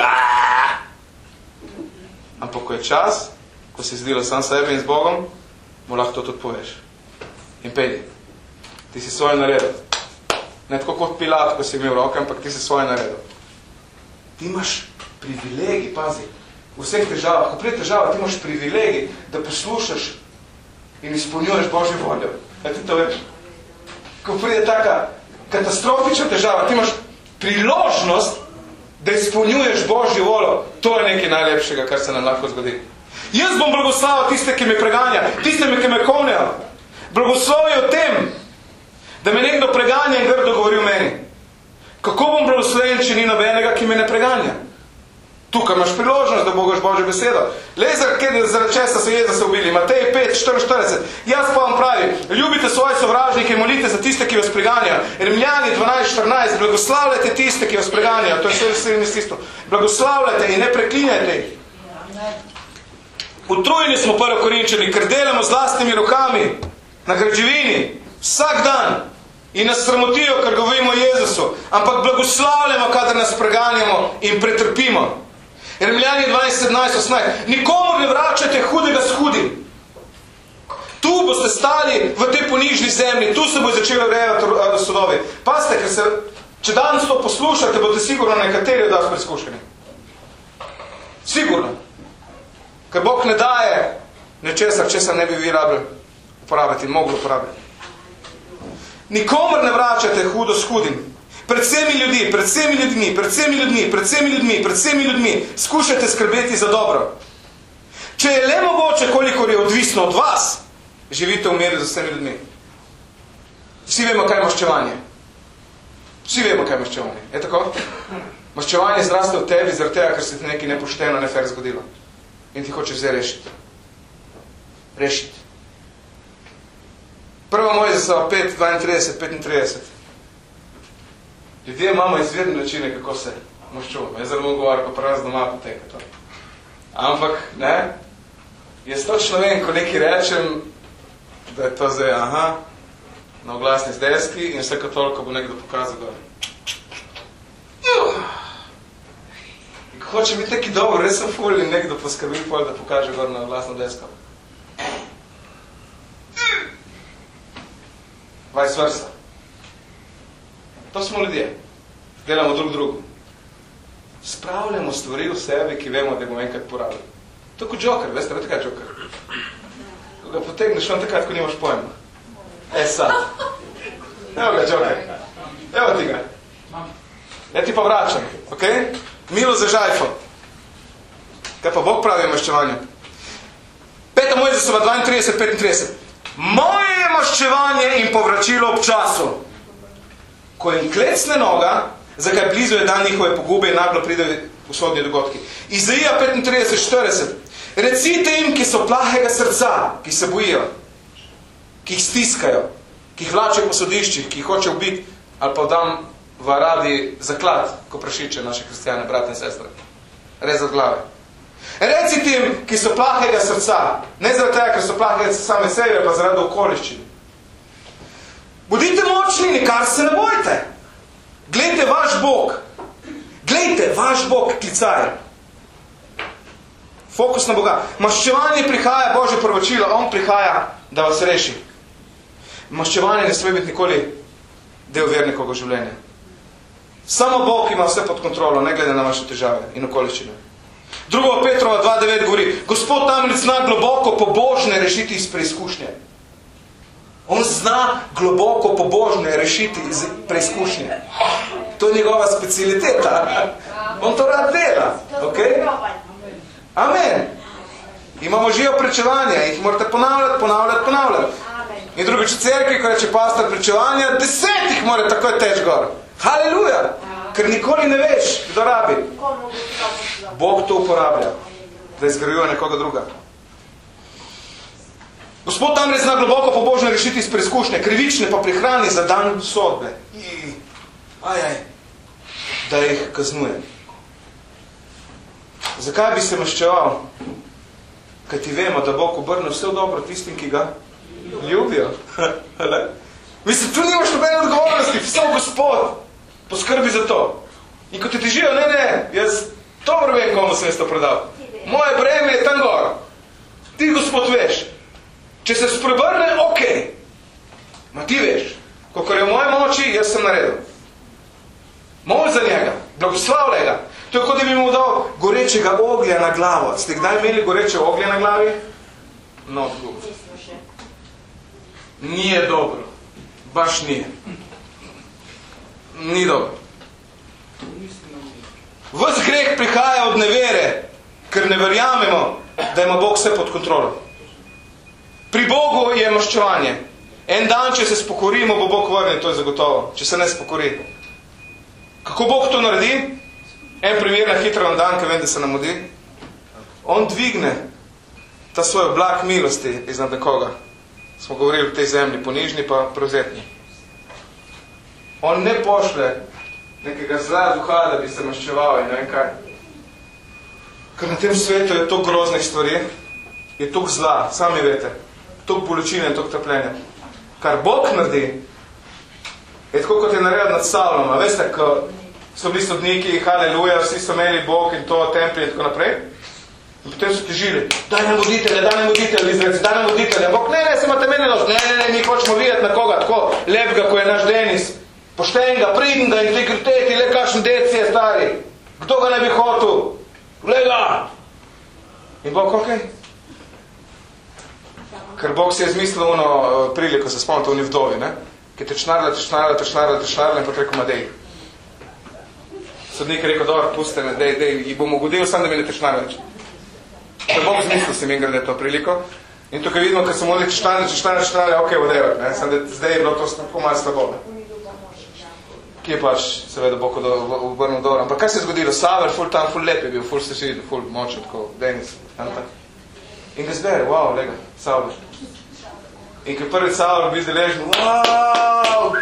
Ampak ko je čas, ko si zdelo sam sebe in z Bogom, mu lahko to tudi poveš. In pejdi. Ti si svoje naredil. Ne tako kot Pilat, ko si imel roke, ampak ti si svoje naredil. Ti imaš privilegij, pazi, v vseh težavah. Ko prije težava, ti imaš privilegij, da poslušaš in izpolnjuješ Božjo voljo. Ja, ti to veš. Ko prije taka katastrofična težava, ti imaš priložnost, da izpolnjuješ Božjo voljo. To je nekaj najlepšega, kar se nam lahko zgodi. Jaz bom blagoslavil tiste, ki me preganja, tiste, ki me kovnejo. Blagoslovijo tem, da me nekdo preganja in grdo govori o meni. Kako bom blagoslovljen, če ni nobenega, ki me ne preganja? Tukaj imaš priložnost, da bogaš Božjo besedo. Le zaradi česa so Jezusa ubili. Matej 5:44. Jaz pa vam pravim, ljubite svoje sovražnike in molite za tiste, ki vas preganjajo. Rimljani 12:14. Blagoslavljajte tiste, ki vas preganjajo. To je vse isto. Blagoslavljajte in ne preklinjajte jih. Utrujeni smo Korinčani, ker delamo z lastnimi rokami na građevini vsak dan in nas sramotijo, ker govorimo o Jezusu, ampak blagoslavljamo, kadar nas preganjamo in pretrpimo. Rimljani 12:17. Nikomor ne vračajte hudega s hudim. Tu boste stali v tej ponižni zemlji, tu se bo začelo urejati sodovi. Pazite, ker se, če danes to poslušate, boste sigurno nekateri od vas preizkušeni. Sigurno. Ker Bog ne daje nečesar, česar ne bi vi rabili uporabiti in mogli uporabiti. Nikomor ne vračate hudo s hudim. Pred vsemi ljudmi skušajte skrbeti za dobro. Če je le mogoče, kolikor je odvisno od vas, živite v miru z vsemi ljudmi. Vsi vemo, kaj je maščevanje. Je tako? Maščevanje zraste v tebi zaradi tega, ker se ti nekaj nepošteno, nefer zgodilo. In ti hočeš zdaj rešiti. 1. Mojzesova 5:32-35. Ljudje imamo izvirne načine, kako se maščuvamo. Jaz zelo govorim, pa prav doma poteka to. Ampak, ne, jaz točno vem, ko nekaj rečem, da je to zdaj, na oglasni zdeski in vsako toliko bo nekdo pokazal gor. In ko hoče biti neki dobro, res sem ful in nekdo poskrbi pol, da pokaže gor na oglasno desko. Vice versa. To smo ljudje. Delamo drug drugu. Spravljamo stvari v sebi, ki vemo, da bomo enkrat porabili. To je kot Joker, veste kaj je Joker? Ko ga potegneš on takrat, ko nimaš pojma. Sad. Evo ga Joker. Evo ti ga. Ja ti pa vračam, ok? Milo za žajfo. Kaj pa Bog pravi o maščevanju? 5. Mojzesova 32:35. Moje je maščevanje in povračilo ob času. Ko jim klecne noga, zakaj blizu je dan njihove pogube in naglo pridejo usodni dogodki. Izaija 35:40. Recite jim, ki so plahega srca, ki se bojijo, ki jih stiskajo, ki jih vlačijo po sodiščih, ki jih hoče ubiti, ali pa dam v Arabiji zaklad, ko prašiče naše kristjane, brate in sestre. Rezat glave. Recite jim, ki so plahega srca, ne zaradi tega, ker so plahega same sebe, pa zaradi okoliščin. Bodite močni, nikar se ne bojte. Glejte vaš Bog klicaje. Fokus na Boga. Maščevanje prihaja, Božje prvočilo, on prihaja, da vas reši. Maščevanje ne sme biti nikoli del vernikovega življenja. Samo Bog ima vse pod kontrolo, ne glede na vaše težave in okoliščine. 2. Petrova 2:9 govori, Gospod namreč zna globoko pobožne rešiti iz preizkušnje. On zna globoko pobožne rešiti iz preizkušnje. To je njegova specialiteta. On to rad dela. Okay? Amen. Imamo živo prečevanje, jih morate ponavljati. In drugič v cerkvi, ko reče pastor prečevanja, 10 jih mora takoj teč gor. Haleluja! Ker nikoli ne veš, kdo rabi. Bog to uporablja, da izgrajuje nekoga druga. Gospod namreč zna globoko pobožno rešiti iz preizkušnje, krivične pa prihrani za dan sodbe. Da jih kaznuje. Zakaj bi se maščeval? Kaj ti vemo, da Bog obrne vse v dobro tistim, ki ga ljubijo. Mislim, tu nimaš nobene odgovornosti, vse Gospod poskrbi za to. In ko te težijo, ne, jaz dobro vem, komu sem jaz to predal. Moje breme je tam gor. Ti, Gospod, veš. Če se sprevrne, okej. Ma ti veš, kakor je v moje moči, jaz sem naredil. Mol za njega, blagoslavljaj ga. To je kot da bi mu dal gorečega oglja na glavo. Ste kdaj imeli goreče oglje na glavi? No, nije dobro. Baš nije. Ni dobro. Ves greh prihaja od nevere, ker ne verjamemo, da ima Bog vse pod kontrolo. Pri Bogu je maščevanje. En dan, če se spokorimo, bo Bog vrnil, to je zagotovo. Če se ne spokori. Kako Bog to naredi? En primer na hitro vam dan, ker vem, da se nam mudi. On dvigne ta svoj oblak milosti iznad nekoga. Smo govorili v tej zemlji, ponižni pa prevzetni. On ne pošle nekega zla duha, da bi se maščeval in ne vem kaj. Ker na tem svetu je toliko groznih stvari, je toliko zla, sami vete, toliko bolečine in toliko trpljenja. Kar Bog naredi, je tako, kot je naredil nad Savlom. A veste, ko so bili sodniki, haleluja, vsi so imeli Bog in to, templi in tako naprej. In potem so težili, daj nam voditelja, Izraelci, daj nam voditelja. Bog, ne, se imate menelost, ne, mi hočemo videti na koga, tako lepega, ko je naš Denis, poštenga, pridnega, integriteti, le kakšen deci je stari. Kdo ga ne bi hotel? Glej ga! In Bog, okej. Ker Bog si je izmislil ono priliko, se spomnite, oni vdovi, ne? Ki te čnarla in pot rekel, ma dej. Sodnik je rekel, dobro, puste me, dej, jih bom ugodil, sam da mi ne tečnarla več. To je Bog izmislil si mi grede to priliko. In tukaj vidimo, ker so mogli tečnarla, okej, whatever, ne? Sam da zdaj je bilo to tako malo slabo. Ki je pač, seveda, Bog obrnil dobro. Ampak kaj se je zgodilo? Saver, ful tam, ful lep je bil, ful se videl, ful močen, tako, Denis, tam tak. In ga zbere, wow, lega, Saver. In ko prvi Saul bi zdeležen, wow,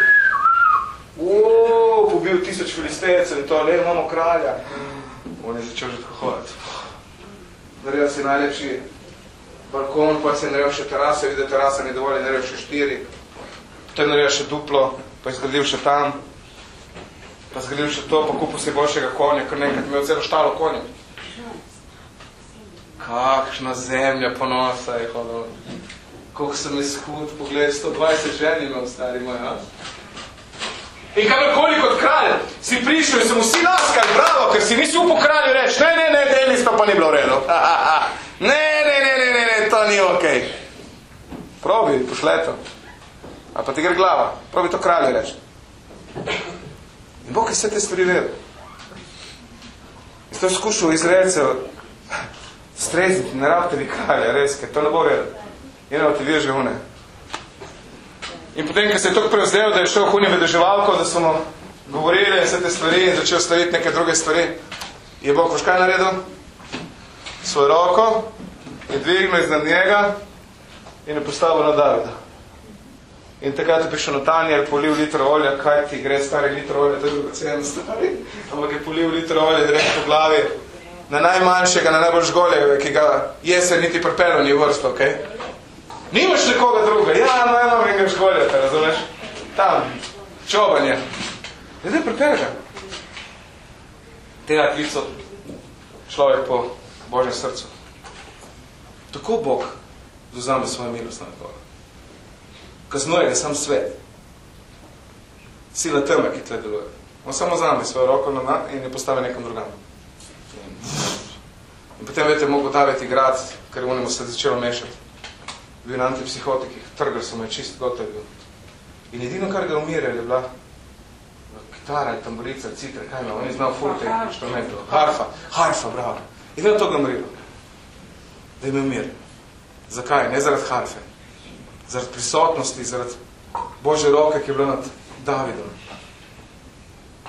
pobil 1000 filistejcev in to, le, imamo kralja. On je začel že tako hoditi. Naredil si najlepši balkon, pa si naredil še terase, videl terasa ni dovolj, naredil še 4. Potem naredil še duplo, pa je zgradil še tam, pa zgradil še to, pa kupil si boljšega konja, ker nekrat imel celo štalo konja. Kakšna zemlja ponosa je hodil. Koliko sem je skud, pogled, 120 ženi imel, stari moj, ja? In kakorkoli kot kralj si prišel in sem vsi naskali, bravo, ker si nisi upal kralju reči, ne, Denis, to pa ni bilo v redu. Ne, to ni okej. Probi, pošle to. A pa ti gre glava, probi to kralju reči. In Bog je vse te stvari vedel. In to je skušal Izraelcev strezniti, ne rabite vi kralja, res, ker to ne bo vedel. Eno ti vije že une. In potem, ker se je tako prevzdel, da je šel hunje vedeževalko, da so mu govorili vse te stvari in začel staviti neke druge stvari, je Bog kaj naredil? Svojo roko je dvignil iznad njega in je postavil na Davida. In takrat je prišel Natanjel, polil liter olja, kaj ti gre, stari liter olja, to je drugo ceno stari, ampak je polil liter olja direkt po glavi, na najmanjšega, na najbolj žgoljega, ki ga jesen niti pripelo ni vrsto, okej? Okay? Nimaš nekoga druga, ja, no, imam nekaj školjata, razumeš? Tam, čobanje. Zdaj pripelja. Tega klico človek po Božjem srcu. Tako Bog vzame svojo milost na nekoga. Kaznuje ga sam svet. Sila teme, ki tle deluje. On samo vzame svojo roko in je postavi nekom drugam. In potem, vete, mogo David igrati, ker unemu se začelo mešati. Bil na antipsihotikih, trgal so me, čist gotov bil. In edino, kar ga umirali, je bila kitara, tamburica, citra, kaj ima, on je znal ful teh inštrumentov. Harfa, bravo. Edino to ga umrilo. Da je me umir. Zakaj? Ne zaradi harfe. Zaradi prisotnosti, zaradi Božje roke, ki je bila nad Davidom.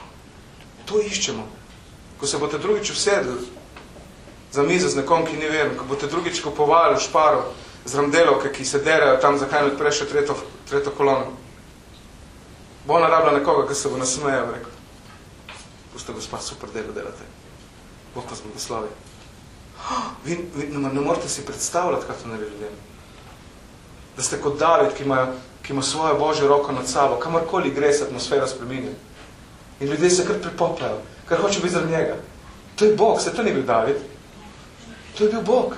To iščemo. Ko se boste drugič usedli za mizo z nekom, ki ni veren, ko boste drugič kupovali v Šparu z ramdelovke, ki se derajo tam, zakaj ne odpreš še tretjo kolono. Bo ona rabila nekoga, ki se bo nasmejal, rekel. Boste, gospa, super delo delate. Bog vas blagoslovi. Vi ne morete si predstavljati, kaj to naredi ljudem. Da ste kot David, ki ima svojo Božjo roko nad sabo, kamorkoli gre, se atmosfera spreminja. In ljudje se kar pripopljajo, kar hoče biti zaradi njega. To je Bog, to ni bil David. To je bil Bog.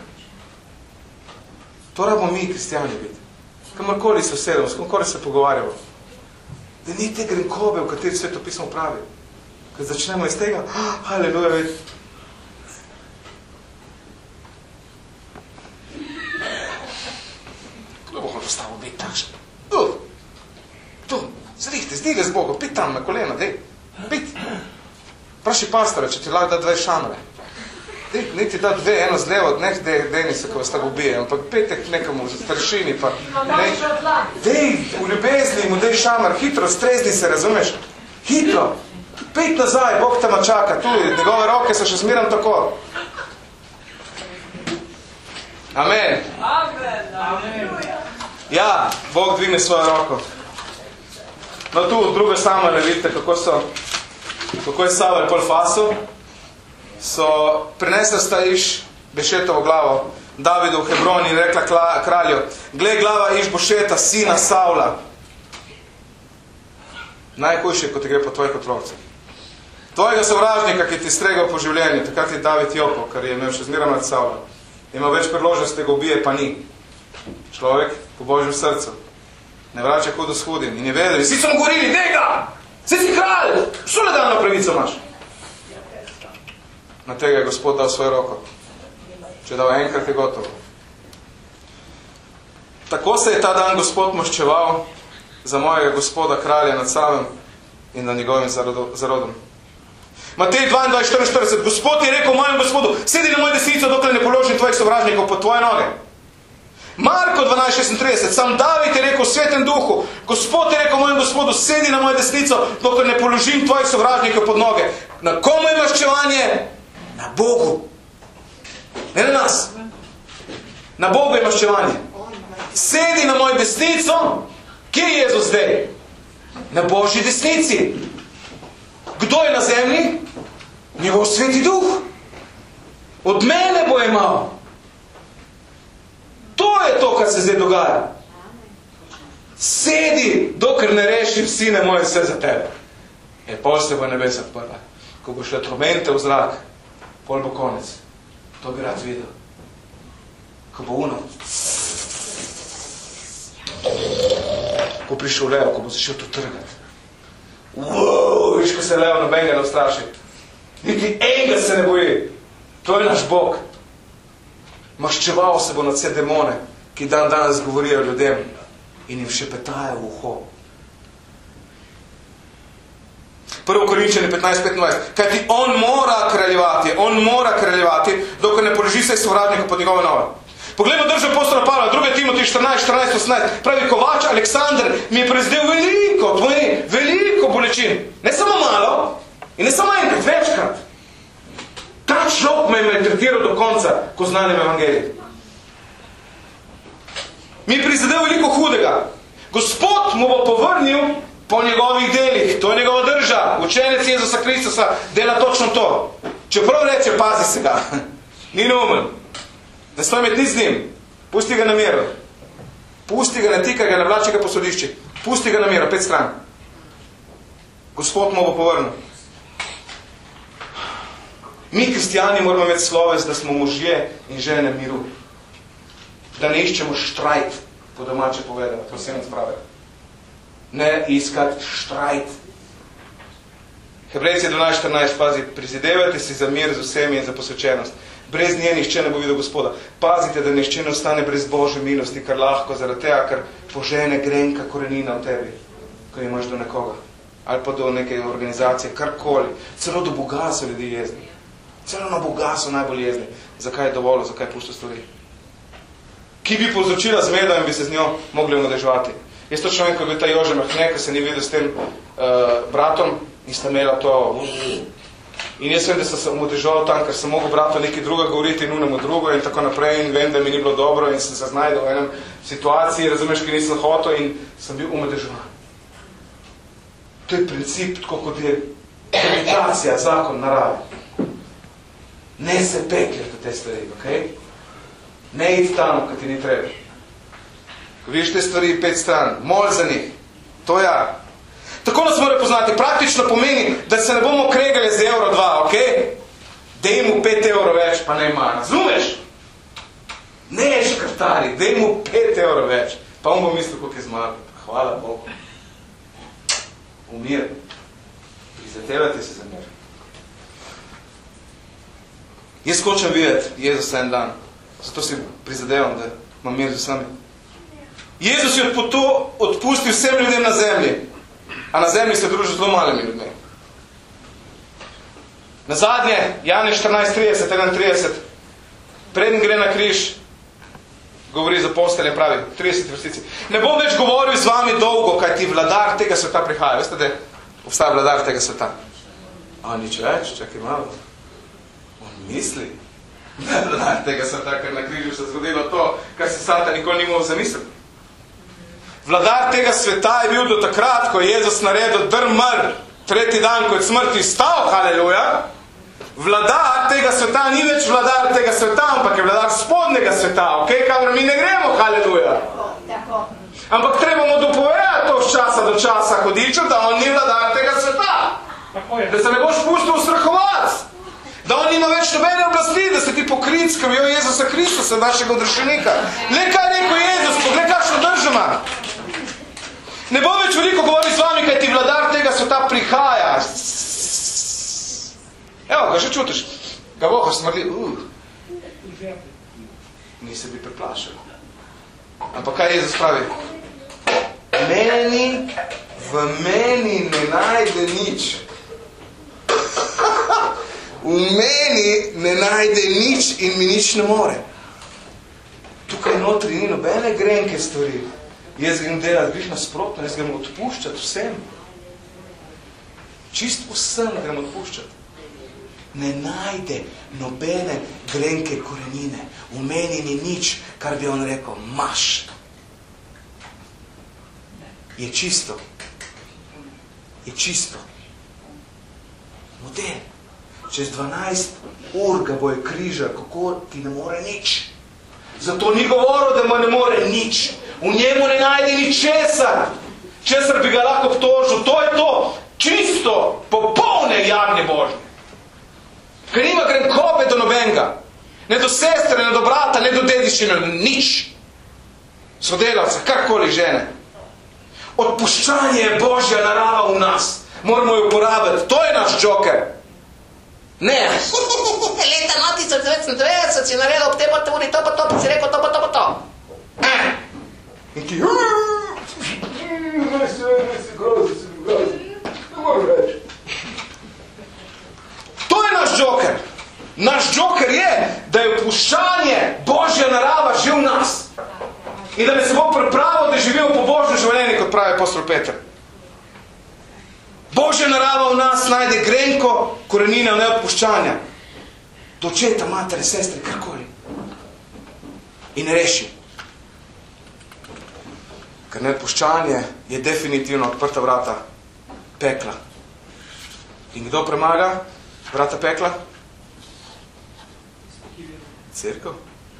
To rabimo mi, kristijani, biti. Kamorkoli se usedemo, s komkoli se pogovarjamo. Da ni te grenkobe, v kateri svetopismo pravi. Kad začnemo iz tega, haleluja, vedi. Kdo bo hotel s tabo biti takšen? Tu, zrihte, zdigaj z Bogom, pit tam na kolena, dej, pit. Praši pastora, če ti lahko da 2 šamre. Ni ti da 2, eno z levo, ne dejni se, ko vas tako ubije, ampak petek nekomu v staršini, pa dej, v ljubezni mu dej šamar, hitro, strezni se, razumeš? Hitro, pet nazaj, Bog te ma čaka, tu, njegove roke so še smiram tako. Amen. Ja, Bog dvigne svojo roko. No tu, druge Samuele, vidite, kako je Samuel pol fasu. So prinesli sta Iš Bešetovo glavo Davidu v Hebroni in rekla kralju, glej, glava Iš Bošeta, sina Savla. Najhujše, ko ti gre po tvojih otrocih. Tvojega sovražnika, ki ti stregal po življenju, takrat je David jokal, ker je imel še zmerom nad Savla. Ima več priložnosti, da ga ubije, pa ni. Človek po Božjem srcu ne vrača hudo s hudim in je vedel, vsi so mu govorili, dega, si kralj, vso legalno pravico imaš. Na tega je Gospod dal svojo roko. Če dal enkrat, je gotovo. Tako se je ta dan Gospod maščeval za mojega Gospoda kralja nad Savem in nad njegovim zarodom. Matej 22:44, Gospod je rekel mojemu Gospodu, sedi na mojo desnico, dokler ne položim tvojih sovražnikov pod tvoje noge. Marko 12:36, sam David je rekel v Svetem duhu, Gospod je rekel mojemu Gospodu, sedi na mojo desnico, dokler ne položim tvojih sovražnikov pod noge. Na komu je maščevanje? Na Bogu. Ne na nas. Na Bogu je maščevanje. Sedi na mojo desnico. Kje je Jezus zdaj? Na Božji desnici. Kdo je na zemlji? Njegov Sveti duh. Od mene bo imel. To je to, kar se zdaj dogaja. Sedi, dokler ne rešim, sine moje, vse za tebe. Pol se bo nebesa odprla. Ko bo šle trumente v zrak, pol bo konec. To bi rad videl. Ko bo uno. Ko prišel lev, ko bo začel to trgati. Wow, viš, ko se lev nobenega ne ustraši. Niti enega se ne boji. To je naš Bog. Maščeval se bo na vse demone, ki dan danes govorijo ljudem in jim šepetajo v uho. 1. Korinčani 15:25, kajti on mora kraljevati, dokler ne položi vseh sovražnikov pod njegove noge. Poglejmo držo apostola Pavla, 2. Timotej 14:14-18, pravi, kovač Aleksandr mi je prezdel veliko bolečin. Ne samo malo in ne samo enkrat, večkrat. Ta človek me je maltretiral do konca, ko znanem evangelij. Mi je prizadel veliko hudega. Gospod mu bo povrnil po njegovih delih. To je njegova drža. Učenec Jezusa Kristusa dela točno to. Čeprav reče, pazi se ga. Ni neumen. Ne stoj imeti ni z njim. Pusti ga na miru. Pusti ga, ne tikaj ga, ne vlači ga po sodišči. Pusti ga na miru, 5 stran. Gospod mu bo povrnil. Mi, kristijani, moramo imeti sloves, da smo možje in žene miru. Da ne iščemo štrajt, po domače povedano, to se sprave. Ne iskati štrajt. Hebrejci 12:14, pazi, prizadevajte si za mir z vsemi in za posvečenost. Brez nje nihče ne bo videl Gospoda. Pazite, da nihče ne ostane brez Božje milosti, kar lahko zaradi tega, ker požene grenka korenina v tebi, ko imaš do nekoga. Ali pa do neke organizacije, karkoli. Celo do Boga so ljudi jezni. Celo na Boga so najbolj jezni. Zakaj je dovolj, zakaj pušta stvari? Ki bi povzročila zmedo in bi se z njo mogli omadeževati. Jaz točno vem, ko je bil ta Jože Mahne, ko se ni videl s tem bratom, Nista imela to. In jaz vem, da sem se omodežal tam, ker sem mogel bratu nekaj druga govoriti in unemu drugo in tako naprej in vem, da mi ni bilo dobro in sem se znajdel v enem situaciji, razumeš, ki nisem hotel in sem bil omodežovan. To je princip, tako kot je meditacija, zakon narave. Ne se pekljati v te stvari, okej? Ne iti tam, kad ti ni treba. Ko vidiš te stvari 5 stran, mol za njih. To ja. Tako nas mora poznati. Praktično pomeni, da se ne bomo kregali z euro 2, okej? Dej mu 5 euro več, pa ne manj. Razumeš? Ne škrtari, dej mu 5 euro več. Pa on bo mislil, koliko je zmagal. Hvala Bogu. Umir. Prizadevati se za mir. Jaz hočem videti Jezusa en dan. Zato si prizadevam, da imam mir z vsemi. Jezus je odpustil vsem ljudem na zemlji. A na zemlji se druži zelo malimi ljudmi. Na zadnje, Jane 14:30, 31, preden gre na križ, govori za apostolje, pravi, 30 vrstici. Ne bom več govoril z vami dolgo, kaj ti vladar tega sveta prihaja. Veste, da obstaja vladar tega sveta? A nič več, čakaj malo. On misli, da je vladar tega sveta, ker na križu se zgodilo to, kar se Satan nikoli ni mogel zamisliti. Vladar tega sveta je bil do takrat, ko je Jezus naredil drmr, 3. dan, ko je smrti stal, haleluja. Vladar tega sveta ni več vladar tega sveta, ampak je vladar spodnega sveta, okej, kamor mi ne gremo, haleluja. Ampak treba mu dopovedati to z časa do časa hodiču, da on ni vladar tega sveta. Da se ne boš pustil ustrahovati. Da on nima več nobene oblasti, da se ti pokrit s krvjo Jezusa Kristusa, našega odrešenika. Le kaj rekel Jezus, pogled kakšno država. Ne bom več veliko govoril z vami, kaj ti vladar tega sveta prihaja. Evo, ga že čutiš. Ga voha smrli. Ni se bi preplašal. Ampak kaj Jezus pravi? V meni ne najde nič. V meni ne najde nič in mi nič ne more. Tukaj notri ni nobene grenke stvari. Jaz grem delati, greš nasprotno, jaz grem odpuščati vsem. Čist vsem grem odpuščati. Ne najde nobene grenke korenine. V meni ni nič, kar bi on rekel, maš. Je čisto. Je čisto. Model. Čez 12 ur ga boje križa, kako ti ne more nič. Zato ni govoril, da mu ne more nič. V njemu ne najde ničesar. Česar bi ga lahko obtožil. To je to. Čisto, popolne jagnje Božje. Ker nima grenkobe do nobenega. Ne do sestre, ne do brata, ne do dediščine, nič. Sodelavca, karkoli žene. Odpuščanje je Božja narava v nas. Moramo jo uporabiti. To je naš džoker. Ne. Leta 1990 si naredil ob tem uri to pa to, pa si rekel to pa to pa to. In ti to je naš džoker. Naš džoker je, da je odpuščanje Božja narava že v nas. In da ne se bo pripravil, da živimo po Božjem življenju, kot pravi apostol Peter. Božja narava v nas najde grenko, korenina neodpuščanja. Do očeta, matere, sestre, karkoli. In reši. Ker neodpuščanje je definitivno odprta vrata pekla. In kdo premaga vrata pekla? Cerkev.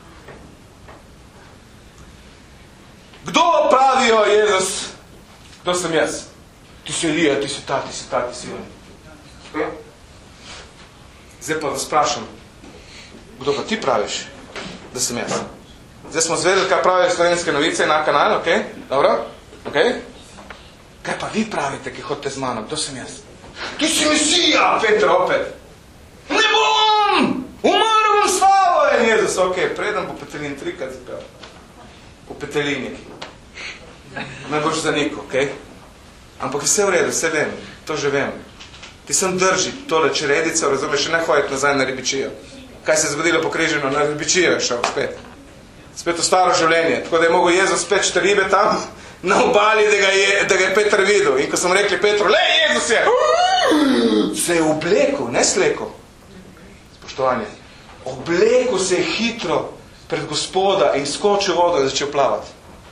Kdo pravijo Jezus? Kdo sem jaz? Ti si Elija, ti si ta, ti si ta, ti si on. Zdaj pa vas sprašam, kdo pa ti praviš, da sem jaz? Zdaj smo zvedeli, kaj pravijo Slovenske novice na kanalu, ok? Dobro? Ok? Kaj pa vi pravite, ki hodite z mano? Kdo sem jaz? Ti si Mesija, Peter opet. Ne bom! Umrl bom slavo! In Jezus, ok, preden bo Petelin 3-krat zapel. Po Petelini. Ne boš zanikal, ok? Ampak je vse v redu, vse vem, to že vem. Ti sem drži tole čeredico, razumeš, še ne hoditi nazaj na ribičijo. Kaj se je zgodilo po križinu? Na ribičijo je šel spet. Spet v staro življenje. Tako da je mogel Jezus spet 4 ribe tam na obali, da ga je Peter videl. In ko sem rekli Petru, le, Jezus je! se je oblekel, ne slekel. Spoštovanje. Oblekel se je hitro pred Gospoda in skočil vodo in začel plavati.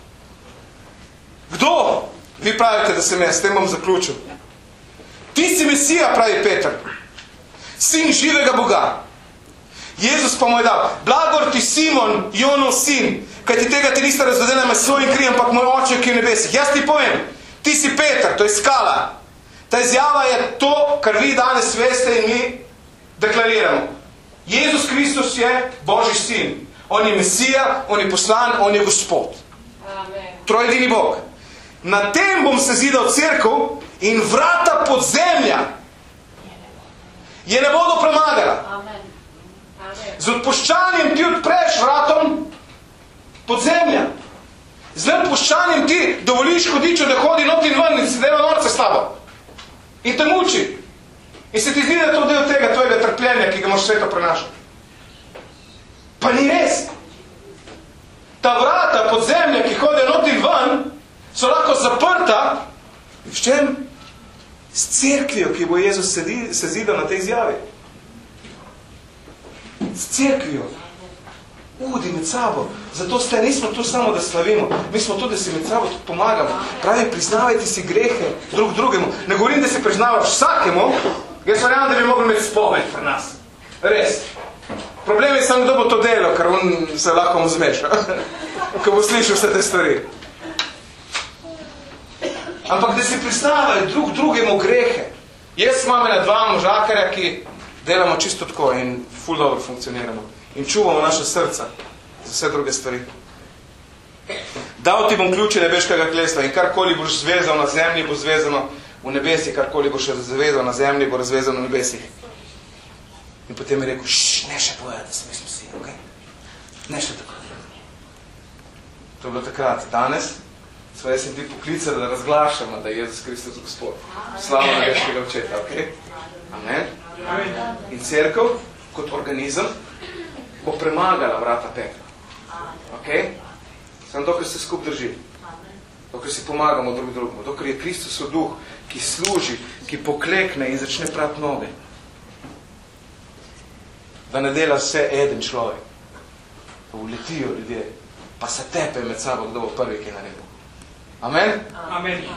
Kdo? Vi pravite, da sem jaz, s tem bom zaključil. Ti si Mesija, pravi Peter. Sin živega Boga. Jezus pa mu je dal, blagor ti Simon, Jonov sin, kaj ti tega ti nista razvedela meso in kri, ampak moj oče, ki je v nebesih. Jaz ti povem, ti si Peter, to je skala. Ta izjava je to, kar vi danes veste in mi deklariramo. Jezus Kristus je Božji sin. On je Mesija, on je poslan, on je Gospod. Trojedini Bog. Na tem bom sezidal cerkev in vrata podzemlja je ne bodo premagala. Z odpuščanjem ti odpreš vratom podzemlja. Z odpuščanjem ti dovoliš hodiču, da hodi not in ven in se dela norce s tabo. In te muči. In se ti zdi, da je to del tega tvojega trpljenja, ki ga moraš sveto prenašati. Pa ni res. Ta vrata podzemlja, ki hodijo not in ven, so lahko zaprta. S čem? S cerkvijo, ki bo Jezus sezidal na tej izjavi. S cerkvijo. Udi med sabo. Zato nismo tu samo, da slavimo. Mi smo tu, da si med sabo tudi pomagamo. Pravi, priznavajte si grehe drug drugemu. Ne govorim, da si priznavaš vsakemu. Jaz verjamem, da bi mogli imeti spomen pri nas. Res. Problem je samo, kdo bo to delal, ker on se lahko mu zmeša. Ko bo slišal vse te stvari. Ampak da si priznavajo drug drugemu grehe. Jaz imam ena dva možakarja, ki delamo čisto tako in ful dobro funkcioniramo. In čuvamo naše srca za vse druge stvari. Dal ti bom ključe nebeškega klesla in karkoli boš zvezal na zemlji, bo zvezano v nebesih, karkoli boš razvezal na zemlji, bo razvezano v nebesih. In potem je rekel, ne še povedati, da sem jaz Mesija, ok? Ne še tako. To je bilo takrat. Danes smo jaz in ti poklicali, da razglašamo, da je Jezus Kristus Gospod. Slava nebeškega očeta, ok? Amen? In cerkev, kot organizem, bo premagala vrata pekla. Ok? Samo dokaj se skup drži. Dokaj si pomagamo drug drugemu. Dokaj je Kristusov duh, ki služi, ki poklekne in začne prati noge. Da ne dela vse eden človek. Pa uletijo ljudje. Pa se tepe med sabo, kdo bo prvi, ki je naredil. Amen?
Amen.